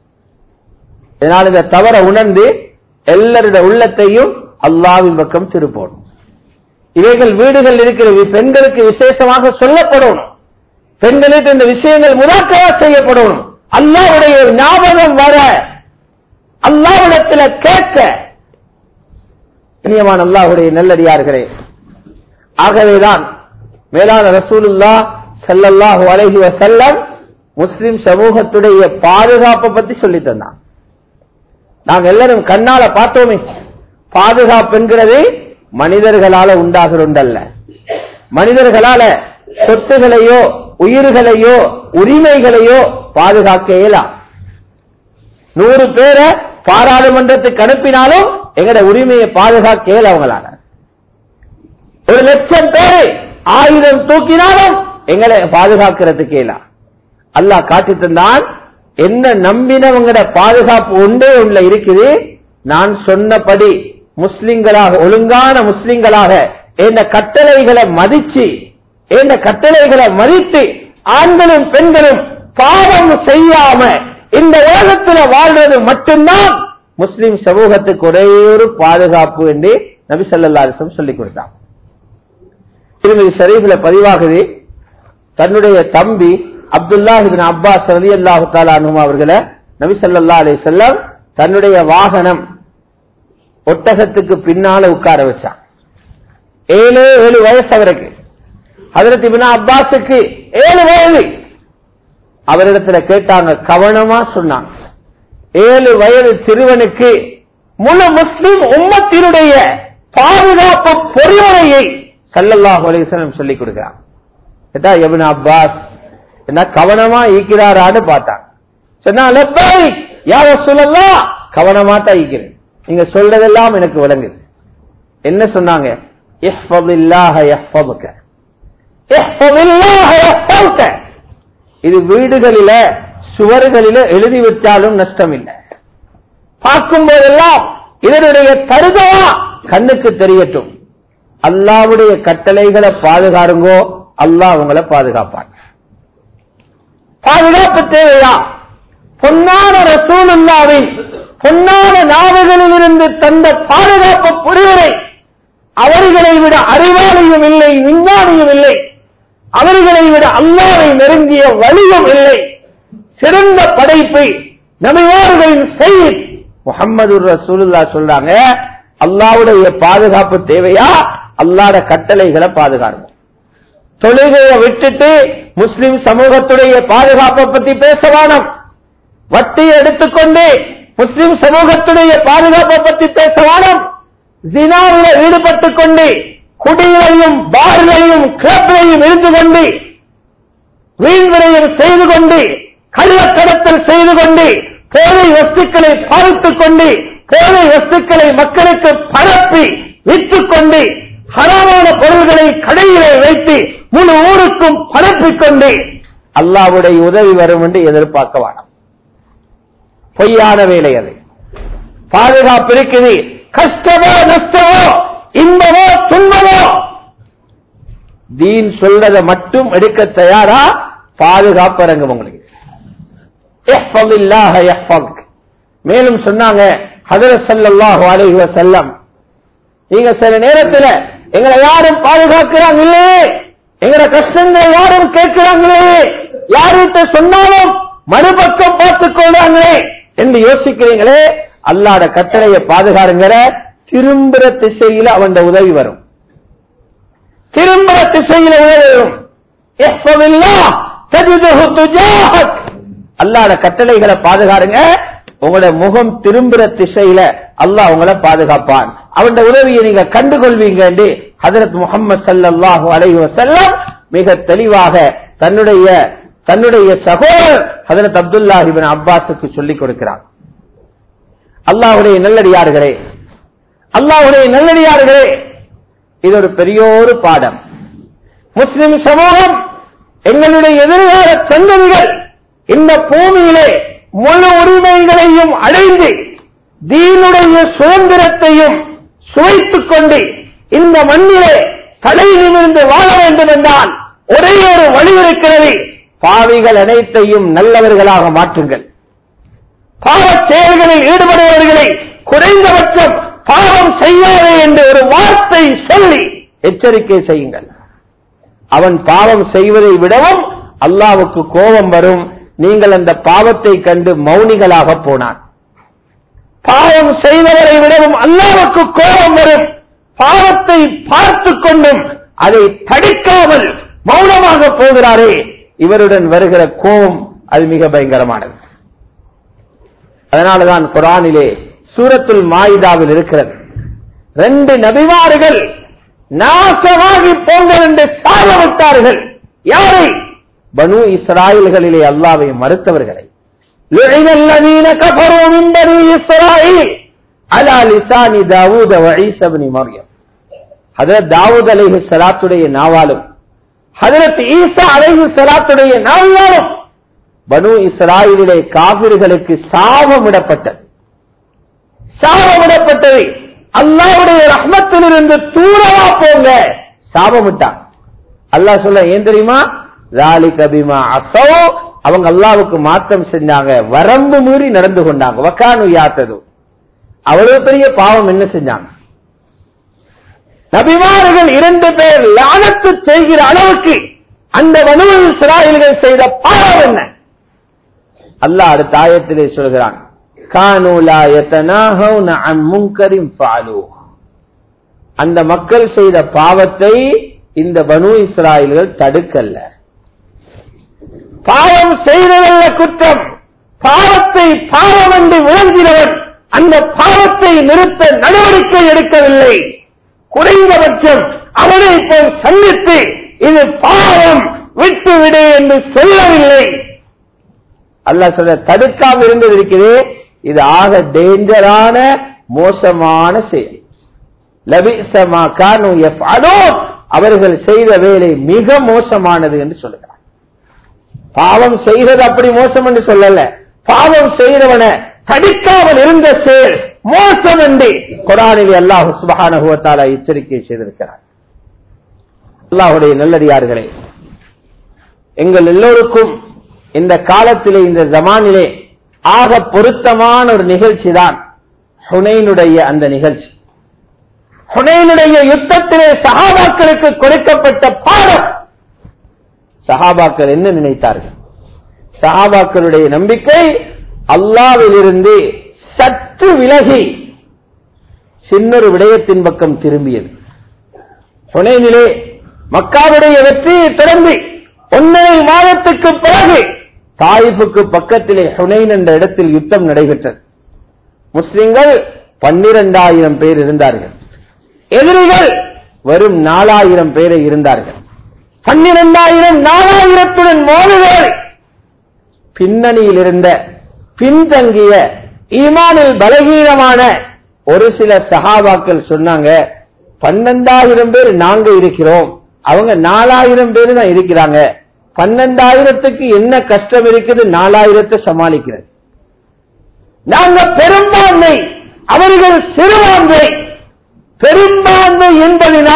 இதனால் இந்த தவற உணர்ந்து எல்லாருடைய உள்ளத்தையும் அல்லாஹ்வின் பக்கம் திருப்பணும். இவைகள் வீடுகள் இருக்கிறது, பெண்களுக்கு விசேஷமாக சொல்லப்படணும். பெண்களுக்கு இந்த விஷயங்கள் முராக்கவா செய்யப்படணும். அல்லாஹ்வுடைய ஞாபகம் வர, அல்லாஹ்விடத்தில் கேட்க. இனியமான அல்லாஹ்வுடைய நல்லடியார்களே, ஆகவேதான் மேலான ரசூலுல்லாஹ் ஸல்லல்லாஹு அலைஹி வஸல்லம் முஸ்லிம் சமூகத்துடைய பாதுகாப்பை பத்தி சொல்லி தந்தாங்க. நாங்க எல்லாரும் கண்ணால பார்த்தோமே, பாதுகாப்பு என்கிறது மனிதர்களால உண்டாகிற ஒன்றல்ல. மனிதர்களால சொத்துகளையோ உயிர்களையோ உரிமைகளையோ பாதுகாக்க இயலாம். 100 பேரை பாராளுமன்றத்துக்கு அனுப்பினாலும் எங்கட உரிமையை பாதுகாக்க இயல அவங்களால. 1,00,000 பேரை ஆயுதம் தூக்கினாலும் எங்களை பாதுகாக்கிறதுக்கு இயலாம். அல்லாஹ் காட்டி தந்தான். என்ன நம்பினவங்கட பாதுகாப்பு ஒன்றே ஒன்றுல இருக்குது. நான் சொன்னபடி முஸ்லிம்களாக, ஒழுங்கான முஸ்லிம்களாக என்ற கட்டளைகளை மதிச்சு, என்ற கட்டளைகளை மதித்து ஆண்களும் பெண்களும் பாவம் செய்யாம இந்த உலகத்தில் வாழ்றது மட்டும்தான் முஸ்லிம் சமூகத்துக்கு ஒரே ஒரு பாதுகாப்பு என்று நபி ஸல்லல்லாஹு அலைஹி வஸல்லம் சொல்லிக் கொடுத்தார். திருமதி ஷரீஃப்ல பதிவாகுது, தன்னுடைய தம்பி அப்துல்லாஹ் இப்னு அப்பாஸ் ரலியல்லாஹு தஆலா அன்ஹுமா அவர்களை நபி ஸல்லல்லாஹு அலைஹி வஸல்லம் தன்னுடைய வாகனம் ஒட்டகத்துக்கு பின்னால உட்கார வச்சான். 7 வயசு அவருக்கு. ஹஜ்ரத் இப்னு அப்பாஸுக்கு 7 வயது. அவரிடத்துல கேட்டாங்க, கவனமா சொன்னாங்க. 7 வயது சிறுவனுக்கு முழு முஸ்லிம் உம்மத்தினுடைய பாதுகாப்பு பொறிமுறையை ஸல்லல்லாஹு அலைஹி வஸல்லம் சொல்லிக் கொடுக்கிறார். கேட்டா இப்னு அப்பாஸ் என்ன கவனமா ஈக்கிறாரான்னு பார்த்தாங்க. சொன்னா லப்பைக் யா ரசூலல்லாஹ், கவனமா தான் ஈக்கிறேன், நீங்க சொல்றதெல்லாம் எனக்கு விளங்குது. என்ன சொன்னாங்க? இஹ்ஃபதில்லாஹ யஹ்ஃபதுக, இஹ்ஃபதில்லாஹ யஹ்ஃபதுக. இது வீடுகளில சுவர்களில எழுதி வச்சாலும் நஷ்டம் இல்லை. பார்க்கும் போதெல்லாம் இதனுடைய தருதமா கண்ணுக்கு தெரியட்டும். அல்லாஹ்வுடைய கட்டளைகளை பாதுகாருங்கோ, அல்லாஹ் உங்களை பாதுகாப்பாங்க. பாதுகாப்பு தேவையா? பொன்னான ரசூலுல்லாஹ்வின் பொன்னான நாவுகளில் இருந்து தந்த பாதுகாப்பு புரிவரை அவர்களை விட அறிவாளியும் இல்லை, விஞ்ஞானியும் இல்லை. அவர்களை விட அல்லாஹ்வை நெருங்கிய வழியும் இல்லை. சிறந்த படைப்பை நபிமார்களின் சையீத் முஹம்மது ரசூலுல்லாஹ் சொல்றாங்க. அல்லாஹ்வுடைய பாதுகாப்பு தேவையா? அல்லாஹ்வுடைய கட்டளைகளை பாதுகாருங்க. தொழுகையை விட்டுட்டு முஸ்லிம் சமூகத்துடைய பாதுகாப்பை பத்தி பேசவானம். வட்டியை எடுத்துக்கொண்டு முஸ்லிம் சமூகத்துடைய பாதுகாப்பை பத்தி பேசவானம். ஜினாவில ஈடுபட்டுக் கொண்டு குடிகளையும் பார்களையும் கிளப்பையும் இருந்து கொண்டு வீண்விரையும் செய்து கொண்டு கள்ளக்கடத்தல் செய்து கொண்டு போதை வஸ்துக்களை பாவித்துக் கொண்டு போதை வஸ்துக்களை மக்களுக்கு பரப்பி விற்றுக் கொண்டு ஹராமான பொருள்களை கடையிலே வைத்து முழு ஊருக்கும் பரப்பிக் கொண்டு அல்லாஹ்வுடைய உதவி வரும் என்று எதிர்பார்க்க வேண்டாம். பொய்யான வேலை அது. பாதுகாப்பு இருக்குது. கஷ்டமோ நஷ்டமோ இன்பமோ துன்பமோ தீன் சொல்றதை மட்டும் எடுக்க தயாரா? பாதுகாப்பறங்க உங்களுக்கு. மேலும் சொன்னாங்க ஹஜ்ரத் ஸல்லல்லாஹு அலைஹி வஸல்லம், நீங்க சில நேரத்தில் எங்களை யாரும் பாதுகாக்கிறாங்களே, எங்களை கஷ்டங்களை யாரும் கேட்கிறாங்களே, யார்கிட்ட சொன்னாலும் மறுபக்கம் பார்த்துக் கொள்றாங்களே என்று யோசிக்கிறீங்களே, அல்லாஹ்ட கட்டளையை பாதுகாருங்கிற திரும்புற திசையில அவன் உதவி வரும். திரும்புற திசையில உதவி வரும். அல்லாஹ்ட கட்டளைகளை பாதுகாருங்க, உங்களோட முகம் திரும்புற திசையில அல்லாஹ் உங்களை பாதுகாப்பான். அவன் உதவியை நீங்க கண்டுகொள்வீங்க என்று ஹஜ்ரத் முஹம்மது ஸல்லல்லாஹு அலைஹி வஸல்லம் மிக தெளிவாக தன்னுடைய சகோதரர் ஹஜ்ரத் அப்துல்லாஹ் இப்னு அப்பாஸுக்கு சொல்லிக் கொடுக்கிறார். அல்லாஹ்வுடைய நல்லடியார்களே, இது ஒரு பெரியோரு பாடம். முஸ்லிம் சமூகம், எங்களுடைய எதிர்கால சந்ததிகள் இந்த பூமியிலே முழு உரிமைகளையும் அடைந்து தீனுடைய சுதந்திரத்தையும் சுவைத்துக் கொண்டு இந்த மண்ணிலே தலை நிமிர்ந்து வாழ வேண்டும் என்றால் ஒரே ஒரு வழி இருக்கிறது. பாவிகள் அனைத்தையும் நல்லவர்களாக மாற்றுங்கள். பாவச் செயல்களில் ஈடுபடுபவர்களை குறைந்தபட்சம் பாவம் செய்யாதே என்று ஒரு வார்த்தை சொல்லி எச்சரிக்கை செய்யுங்கள். அவன் பாவம் செய்வதை விடவும் அல்லாஹ்வுக்கு கோபம் வரும். நீங்கள் அந்த பாவத்தை கண்டு மௌனிகளாக போனான். பாவம் செய்தவரை விடவும் அல்லாஹ்வுக்கு கோபம் வரும். பாவத்தை பார்த்து கொண்டும் அதை தடுக்காமல் மௌனமாக போகிறாரே, இவருடன் வருகிற கோபம் அது மிக பயங்கரமானது. அதனால்தான் குர்ஆனிலே சூரத்துல் மாயிதாவில் இருக்கிறது, 2 நபிமார்கள் நாசமாகி போங்கள் என்று சாபமிட்டார்கள். யாரை? பனு இஸ்ராயல்களிலே அல்லாஹ்வை மறுத்தவர்களை. லுஇனல்லதீன கஃபரு மின் பனி இஸ்ராயீல் அலா லிசானி தாவூத வ ஈஸா இப்னு மர்யம். ஹஜ்ரத் தாவூத் அலைஹிஸ்ஸலாத்துடைய நாவாலும் ஹஜ்ரத் ஈஸா அலைஹிஸ்ஸலாத்துடைய நாவாலும் பனு இஸ்ராயீலிலே காபிர்களுக்கு சாபமிடப்பட்டது. அல்லாஹ்வுடைய ரஹ்மத்திலிருந்து தூரமா போங்க சாபமிட்டான். அல்லாஹ் சொல்ல ஏன் தெரியுமா? ذَلِكَ بِمَا عَصَوْا, அவங்க அல்லாஹ்வுக்கு மாற்றம் செஞ்சாங்க, வரம்பு மீறி நடந்து கொண்டாங்க. வகானு யாத்தது, அவ்வளவு பெரிய பாவம் என்ன செஞ்சாங்க? நபிமார்கள் 2 பேர் லானத்து செய்கிற அளவுக்கு அந்த பனு இஸ்ராயீல்கள் செய்த பாவம் என்ன? அல்லாஹ் அடுத்த ஆயத்திலே சொல்கிறான், கானூ லா யதனாஹவுன அன் முன்கரின் ஃபஅலூஹ். அந்த மக்கள் செய்த பாவத்தை இந்த பனு இஸ்ராயீல்கள் தடுக்கல்ல. பாவம் செய்ததல்ல குற்றம், பாவத்தை பாவம் என்று விளங்கினவன் அந்த பாவத்தை நிறுத்த நடவடிக்கை எடுக்கவில்லை. குறைந்தபட்சம் அவனை போல் சந்தித்து இது பாவம் விட்டுவிடு என்று சொல்லவில்லை. அல்லாஹ் சொல்ற தடுக்காம இருந்தது இருக்கிறது, இது ஆக டேஞ்சரான மோசமான செயல். லபிஸ மா கானூ யஃஅலூன், அவர்கள் செய்த வேலை மிக மோசமானது என்று சொல்லுகிறார். பாவம் செய்தது அப்படி மோசம் என்று சொல்லல, பாவம் செய்தவன தடுக்காமல் இருந்த செயல் மோசம் என்று குர்ஆனில் அல்லாஹ் சுப்ஹானஹு வ தஆலா எச்சரிக்கை செய்திருக்கிறார். அல்லாஹ்வுடைய நல்லடியார்களே, எங்கள் எல்லோருக்கும் இந்த காலத்திலே இந்த ஜமானிலே ஆக பொருத்தமான ஒரு நிகழ்ச்சி தான் ஹுனைனுடைய அந்த நிகழ்ச்சி. ஹுனைனுடைய யுத்தத்திலே சஹாபாக்களுக்கு கொடுக்கப்பட்ட பாடம். சஹாபாக்கள் என்ன நினைத்தார்கள்? சஹாபாக்களுடைய நம்பிக்கை அல்லாஹ்விலிருந்து சற்று விலகி சின்னொரு விடயத்தின் பக்கம் திரும்பியது. ஹுனைனிலே மக்காவுடைய வெற்றியை தொடர்ந்து 1.5 மாதத்துக்கு பிறகு தாயிஃபுக்கு பக்கத்திலே ஹுனைன் என்ற இடத்தில் யுத்தம் நடைபெற்றது. முஸ்லிம்கள் 12,000 பேர் இருந்தார்கள். எதிரிகள் வெறும் 4,000 பேரை இருந்தார்கள். 12,000 4,000-துடன் மோதுவேறு பின்னணியில் இருந்த பின்தங்கிய ஈமானில் பலகீனமான ஒரு சில சஹாபாக்கள் சொன்னாங்க, 12,000 பேர் நாங்க இருக்கிறோம், அவங்க 4,000 பேர் தான் இருக்கிறாங்க, 12,000க்கு என்ன கஷ்டம் இருக்குது 4,000 சமாளிக்கிறது. நாங்க பெரும்பான்மை, அவர்கள் சிறுபான்மை. பெரும்பான்மை என்பதனால்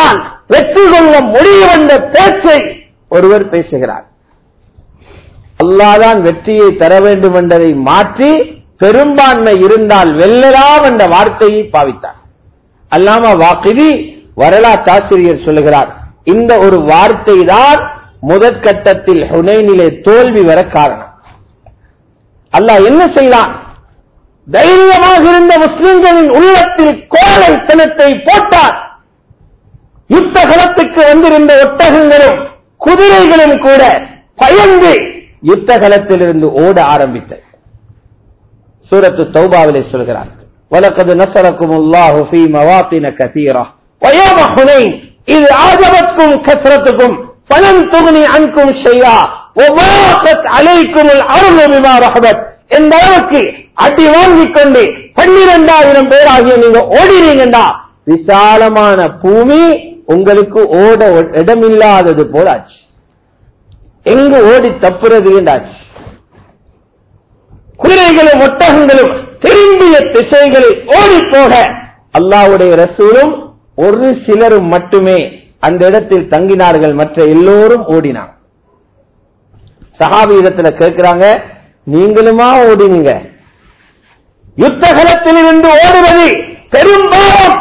வெற்றி கொள்ள முடியும் என்ற பேச்சை ஒருவர் பேசுகிறார். அல்லாஹ்தான் வெற்றியை தர வேண்டும் என்பதை மாற்றி பெரும்பான்மை இருந்தால் வெல்லலாம் என்ற வார்த்தையை பாவித்தார். அல்லாமா வாக்கிதி வரலாற்றாசிரியர் சொல்லுகிறார், இந்த ஒரு வார்த்தை தான் முதற்கட்டத்தில் ஹுனைனிலே தோல்வி வர காரணம். அல்லாஹ் என்ன செய்தான்? தைரியமாக இருந்த முஸ்லிம்களின் உள்ளத்தில் கோழைத்தனத்தை போட்டார். யுத்த களத்துக்கு வந்திருந்த ஒட்டகங்களும் குதிரைகளும் கூட பயந்து யுத்த களத்திலிருந்து ஓட ஆரம்பித்தது. சூரத்து தௌபாவிலே சொல்கிறார், வலகத் நஸரகுமுல்லாஹு ஃபீ மவாத்தின கஸீரா வயௌம ஹுனைன் இத் அஜபத்கும் கஸ்ரத்துக்கும் ஃபலம் துக்னி அன்கும் ஷைஆ வமாகத் அலைக்குமுல் அர்து பிமா ரஹபத். இந்த அளவுக்கு அடி வாங்கிக் கொண்டு 12,000 பேராகிய நீங்க ஓடினீங்கடா, விசாலமான பூமி உங்களுக்கு ஓட இடமில்லாதது போலாச்சு. எங்கு ஓடி தப்புறது என்றாச்சு. குதிரைகளும் ஒட்டகங்களும் திரும்பிய திசைகளில் ஓடி போக அல்லாஹ்வுடைய ரசூலும் ஒரு சிலரும் மட்டுமே அந்த இடத்தில் தங்கினார்கள். மற்ற எல்லோரும் ஓடினாங்க. சஹாபி இடத்துல கேட்கிறாங்க, நீங்களுமா ஓடினீங்க? யுத்த களத்தில் இருந்து ஓடுவது பெரும்பாவம்.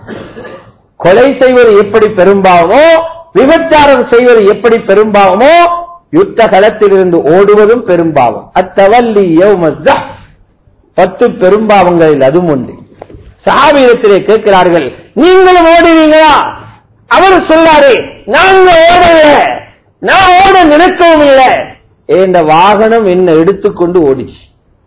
கொலை செய்வது எப்படி பெரும்பாவமோ, விபச்சாரம் செய்வது எப்படி பெரும்பாவமோ, யுத்த களத்தில் இருந்து ஓடுவதும் பெரும்பாவம். அத்தவல்லி யௌம ஸஹ், 10 பெரும்பாவங்களில் அதுவும் உண்டு. சஹாபியிடத்திலே கேட்கிறார்கள், நீங்களும் ஓடுவீங்களா? அவர் சொல்லாரு, நாங்க ஓடல, நான் ஓட நினைக்கவும் இல்லை, இந்த வாகனம் என்ன எடுத்துக்கொண்டு ஓடிச்சு.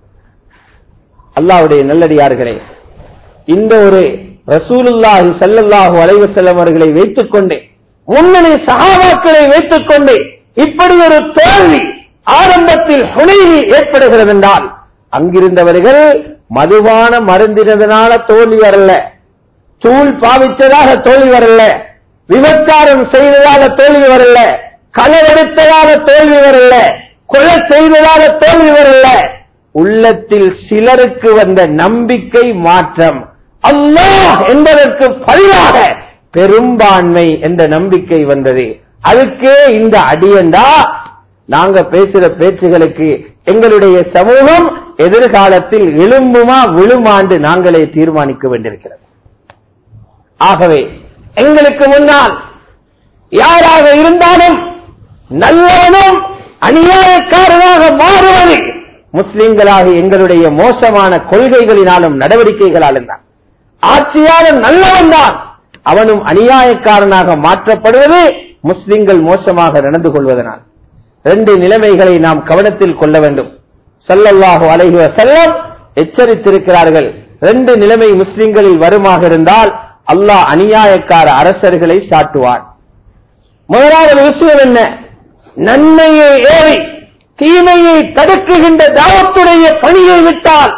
அல்லாஹ்வுடைய நல்லடியார்களே, இந்த ஒரு ரசூலுல்லாஹி ஸல்லல்லாஹு அலைஹி வஸல்லம் அவர்களை வைத்துக் கொண்டு, முன்னணி சஹாபாக்களை வைத்துக் கொண்டு இப்படி ஒரு தோல்வி ஆரம்பத்தில் ஹுனைனில் ஏற்படுகிறது என்றால், அங்கிருந்தவர்கள் மதுபான மருந்தினதனால தோல்வி வரல, தூள் பாவித்ததாக தோல்வி வரல, விபச்சாரம் செய்ததால தோல்வி வரல, களவெடுத்ததால தோல்வி வரல, கொலை செய்ததால தோல்வி வரல. உள்ளத்தில் சிலருக்கு வந்த நம்பிக்கை மாற்றம், அல்லாஹ் என்பதற்கு பதிலாக பெரும்பான்மை என்ற நம்பிக்கை வந்தது. அதுக்கே இந்த அடியண்டா. நாங்க பேசுற பேச்சுகளுக்கு எங்களுடைய சமூகம் எதிர்காலத்தில் எழும்புமா விழுமாண்டு நாங்களே தீர்மானிக்க வேண்டியிருக்கிறது. ஆகவே எங்களுக்கு முன்னால் யாராக இருந்தாலும் நல்லவனும் அநியாயக்காரனாக மாறுவது முஸ்லிம்களாக எங்களுடைய மோசமான கொள்கைகளினாலும் நடவடிக்கைகளாலும் தான். ஆட்சியாளர் நல்லவன் தான், அவனும் அநியாயக்காரனாக மாற்றப்படுவது முஸ்லிம்கள் மோசமாக நடந்து கொள்வதனால். 2 நிலைமைகளை நாம் கவனத்தில் கொள்ள வேண்டும். ஸல்லல்லாஹு அலைஹி வஸல்லம் எச்சரித்திருக்கிறார்கள். 2 நிலைமை முஸ்லிம்களில் வருமாக இருந்தால் அல்லாஹ் அநியாயக்கார அரசர்களை சாட்டுவான். முதலாவது விஷயம் என்ன? நன்மையை ஏறி தீமையை தடுக்குகின்ற தாவத்துடைய பணியை விட்டால்,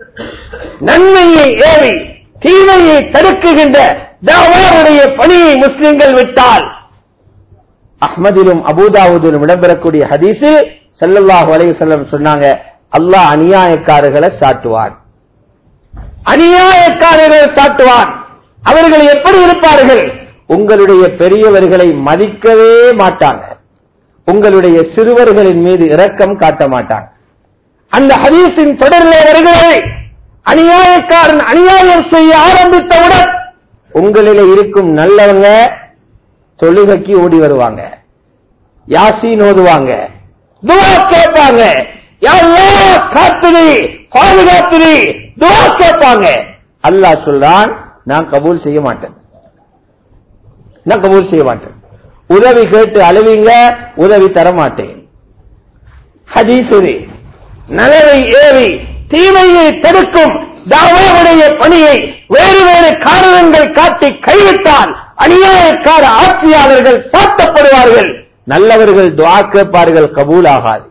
நன்மையை ஏறி தீமையை தடுக்குகின்ற தாவாவுடைய பணியை முஸ்லிம்கள் விட்டால், அஹ்மதிலும் அபூதாவுதிலும் இடம்பெறக்கூடிய ஹதீஸில் ஸல்லல்லாஹு அலைஹி வஸல்லம் சொன்னாங்க, அல்லாஹ் அநியாயக்காரர்களை சாட்டுவான். அநியாயக்காரர்களை சாட்டுவான். அவர்கள் எப்படி இருப்பார்கள்? உங்களுடைய பெரியவர்களை மதிக்கவே மாட்டாங்க, உங்களுடைய சிறுவர்களின் மீது இரக்கம் காட்ட மாட்டாங்க. அந்த ஹதீஸின் தொடரிலே வருகிறது, அநியாயக்காரன் அநியாயம் செய்ய ஆரம்பித்தவுடன் உங்களிலே இருக்கும் நல்லவங்க தொழுகைக்கு ஓடி வருவாங்க, யாசீன் ஓதுவாங்க, துஆ கேட்பாங்க, யா அல்லாஹ் காத்துனி பாதுகாத்துனி, துஆ கேட்பாங்க. அல்லாஹ் சொல்றான், நான் கபூல் செய்ய மாட்டேன், நான் கபூல் செய்ய மாட்டேன். உதவி கேட்டு அழுவீங்க, உதவி தர மாட்டேன். ஹதீஸ் நலவை ஏறி தீமையை தடுக்கும் தாவாவுடைய பணியை வேறு வேறு காரணங்கள் காட்டி கைவிட்டால் அநியாயக்கார ஆட்சியாளர்கள் சாட்டப்படுவார்கள், நல்லவர்கள் துஆ கேட்பார்கள், கபூல் ஆகாது.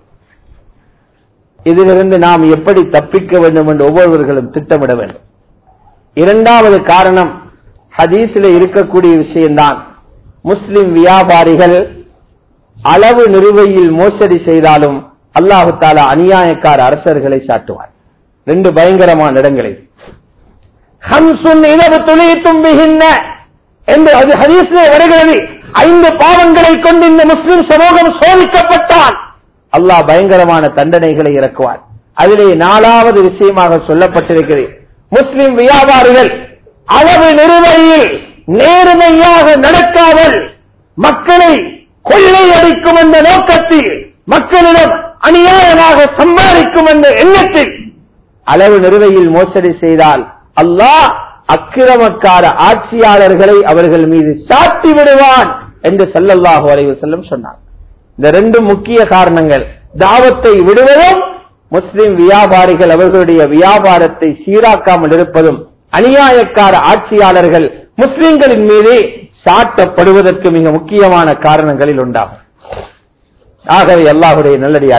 இதிலிருந்து நாம் எப்படி தப்பிக்க வேண்டும் என்று ஒவ்வொருவர்களும் திட்டமிட வேண்டும். 2வது காரணம் ஹதீஸில் இருக்கக்கூடிய விஷயம்தான். முஸ்லிம் வியாபாரிகள் அளவு நிறுவையில் மோசடி செய்தாலும் அல்லாஹு தஆலா அநியாயக்கார அரசர்களை சாட்டுவார். 2 பயங்கரமான இடங்களில். ஹம்சுன் இதபு துலீத்தும் பிஹின்ன என்று அது ஹதீஸிலே வருகிறது. 5 பாவங்களை கொண்டு இந்த முஸ்லிம் சமூகம் சோதிக்கப்பட்டால் அல்லாஹ் பயங்கரமான தண்டனைகளை இறக்குவார். அதிலே 4வது விஷயமாக சொல்லப்பட்டிருக்கிறது, முஸ்லிம் வியாபாரிகள் அளவு நிறுவையில் நேர்மையாக நடக்காமல் மக்களை கொள்ளையடிக்கும் என்ற நோக்கத்தில், மக்களிடம் அநியாயமாக சம்பாதிக்கும் என்ற எண்ணத்தில் அளவு நிறுவையில் மோசடி செய்தால் அல்லாஹ் அக்கிரமக்கார ஆட்சியாளர்களை அவர்கள் மீது சாட்டி விடுவான் என்று ஸல்லல்லாஹு அலைஹி வஸல்லம் சொன்னார். இந்த 2 முக்கிய காரணங்கள், தாவத்தை விடுவதும், முஸ்லிம் வியாபாரிகள் அவர்களுடைய வியாபாரத்தை சீராக்காமல் இருப்பதும், அநியாயக்கார ஆட்சியாளர்கள் முஸ்லிம்களின் மீது சாட்டப்படுவதற்கு மிக முக்கியமான காரணங்களில் உண்டாகும். ஆகவே அல்லாஹ்வுடைய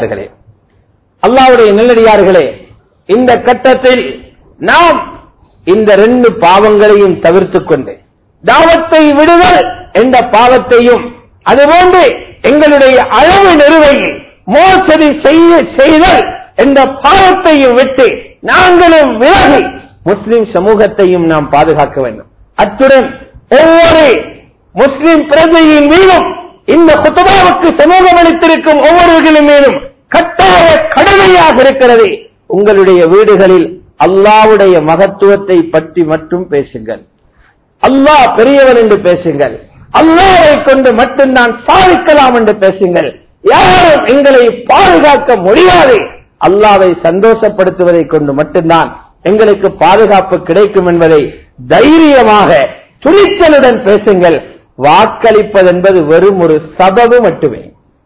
நல்லடியார்களே, இந்த கட்டத்தில் நாம் இந்த 2 பாவங்களையும் தவிர்த்துக் கொண்டு தாவத்தை விடுதல் என்ற பாவத்தையும், அதுபோன்று எங்களுடைய அளவு நிறுவையில் மோசடி செய்தல் என்ற பாவத்தையும் விட்டு நாங்களும் விலகி முஸ்லிம் சமூகத்தையும் நாம் பாதுகாக்க வேண்டும். அத்துடன் ஒவ்வொரு முஸ்லிம் பிரஜையின் மீதும், இந்த குத்பாவுக்கு சமூகம் அளித்திருக்கும் ஒவ்வொருவர்களின் மீதும் கட்டாய கடமையாக இருக்கிறது, உங்களுடைய வீடுகளில் அல்லாஹ்வுடைய மகத்துவத்தை பற்றி மட்டும் பேசுங்கள். அல்லாஹ் பெரியவன் என்று பேசுங்கள். அல்லாஹ்வை கொண்டு மட்டும் நான் சாதிக்கலாம் என்று பேசுங்கள். யாரும் எங்களை பாதுகாக்க முடியாது. அல்லாஹ்வை சந்தோஷப்படுத்துவதை கொண்டு மட்டும்தான் எங்களுக்கு பாதுகாப்பு கிடைக்கும் என்பதை தைரியமாக துணிச்சலுடன் பேசுங்கள். வாக்களிப்பது என்பது வெறும் ஒரு சபபு மட்டுமே,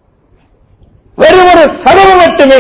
வெறும் ஒரு சபபு மட்டுமே.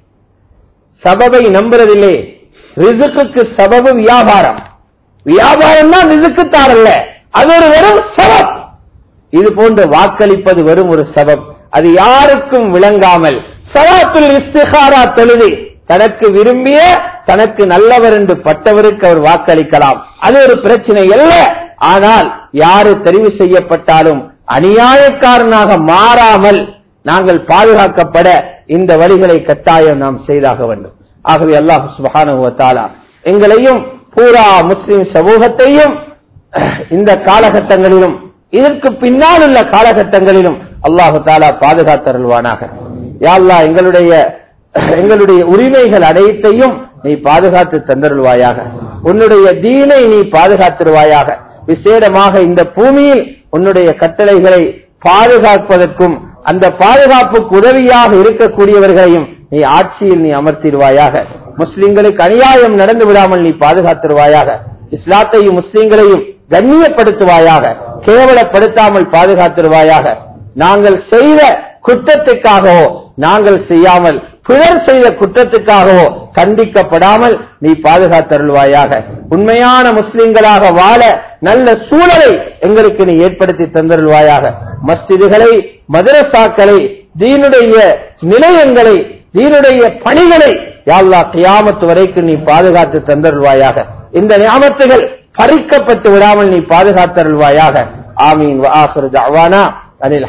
சபபை நம்புறதில்லை. ரிசுக்கு சபபு வியாபாரம். வியாபாரம் தான் ரிசுக்கு தாரல்ல, அது ஒரு வெறும் சபப். இது போன்று வாக்களிப்பது வெறும் ஒரு சபப். அது யாருக்கும் விளங்காமல் ஸலாத்துல் இஸ்திகாரா தொழுது தனக்கு விரும்பிய, தனக்கு நல்லவர் என்று பட்டவருக்கு அவர் வாக்களிக்கலாம், அது ஒரு பிரச்சனை அல்ல. ஆனால் யாரு தெரிவு செய்யப்பட்டாலும் அநியாயக்காரனாக மாறாமல் நாங்கள் பாதுகாக்கப்பட இந்த வழிகளை கட்டாயம் நாம் செய்தாக வேண்டும். ஆகவே அல்லாஹ் சுப்ஹானஹு வ தஆலா எங்களையும் பூரா முஸ்லிம் சமூகத்தையும் இந்த காலகட்டங்களிலும் இதற்கு பின்னால் உள்ள காலகட்டங்களிலும் அல்லாஹ் தஆலா பாதுகாத்தருள்வானாக. யா அல்லாஹ், எங்களுடைய உரிமைகள் அனைத்தையும் நீ பாதுகாத்து தந்தருள்வாயாக. உன்னுடைய தீனை நீ பாதுகாத்திருவாயாக. விசேடமாக இந்த பூமியில் உன்னுடைய கட்டளைகளை பாதுகாப்பதற்கும் அந்த பாதுகாப்புக்கு உதவியாக இருக்கக்கூடியவர்களையும் நீ ஆட்சியில் நீ அமர்த்திடுவாயாக. முஸ்லிம்களுக்கு அநியாயம் நடந்து விடாமல் நீ பாதுகாத்திருவாயாக. இஸ்லாத்தையும் முஸ்லிம்களையும் கண்ணியப்படுத்துவாயாக, கேவலப்படுத்தாமல் பாதுகாத்திருவாயாக. நாங்கள் செய்த குற்றத்துக்காகவோ, நாங்கள் செய்யாமல் பிறர் செய்த குற்றத்துக்காகவோ கண்டிக்கப்படாமல் நீ பாதுகாத்தருள்வாயாக. உண்மையான முஸ்லிம்களாக வாழ நல்ல சூழலை எங்களுக்கு நீ ஏற்படுத்தி தந்தருள்வாயாக. மஸ்ஜிதுகளை, மதரசாக்களை, தீனுடைய நிலையங்களை, தீனுடைய பணிகளை யா அல்லாஹ் கியாமத் வரைக்கும் நீ பாதுகாத்து தந்தருள்வாயாக. இந்த நியாமத்துகள் பறிக்கப்பட்டு விடாமல் நீ பாதுகாத்தருள்வாயாக. ஆமீன். வ ஆகிரு தஅவானா அனில்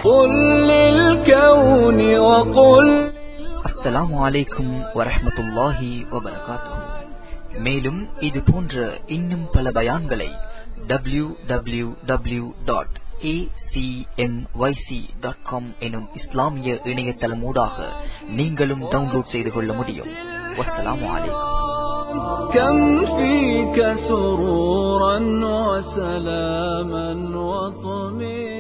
அஸ்ஸலாமு அலைக்கும் வரஹ்மத்துல்லாஹி வபரகாத்துஹு. மேலும் இது போன்ற இன்னும் பல பயான்களை www.acmyc.com எனும் இஸ்லாமிய இணையதளமூடாக நீங்களும் டவுன்லோட் செய்து கொள்ள முடியும். வஸ்ஸலாமு அலைக்கும். كم فيك سرورا وسلاما وطمئنا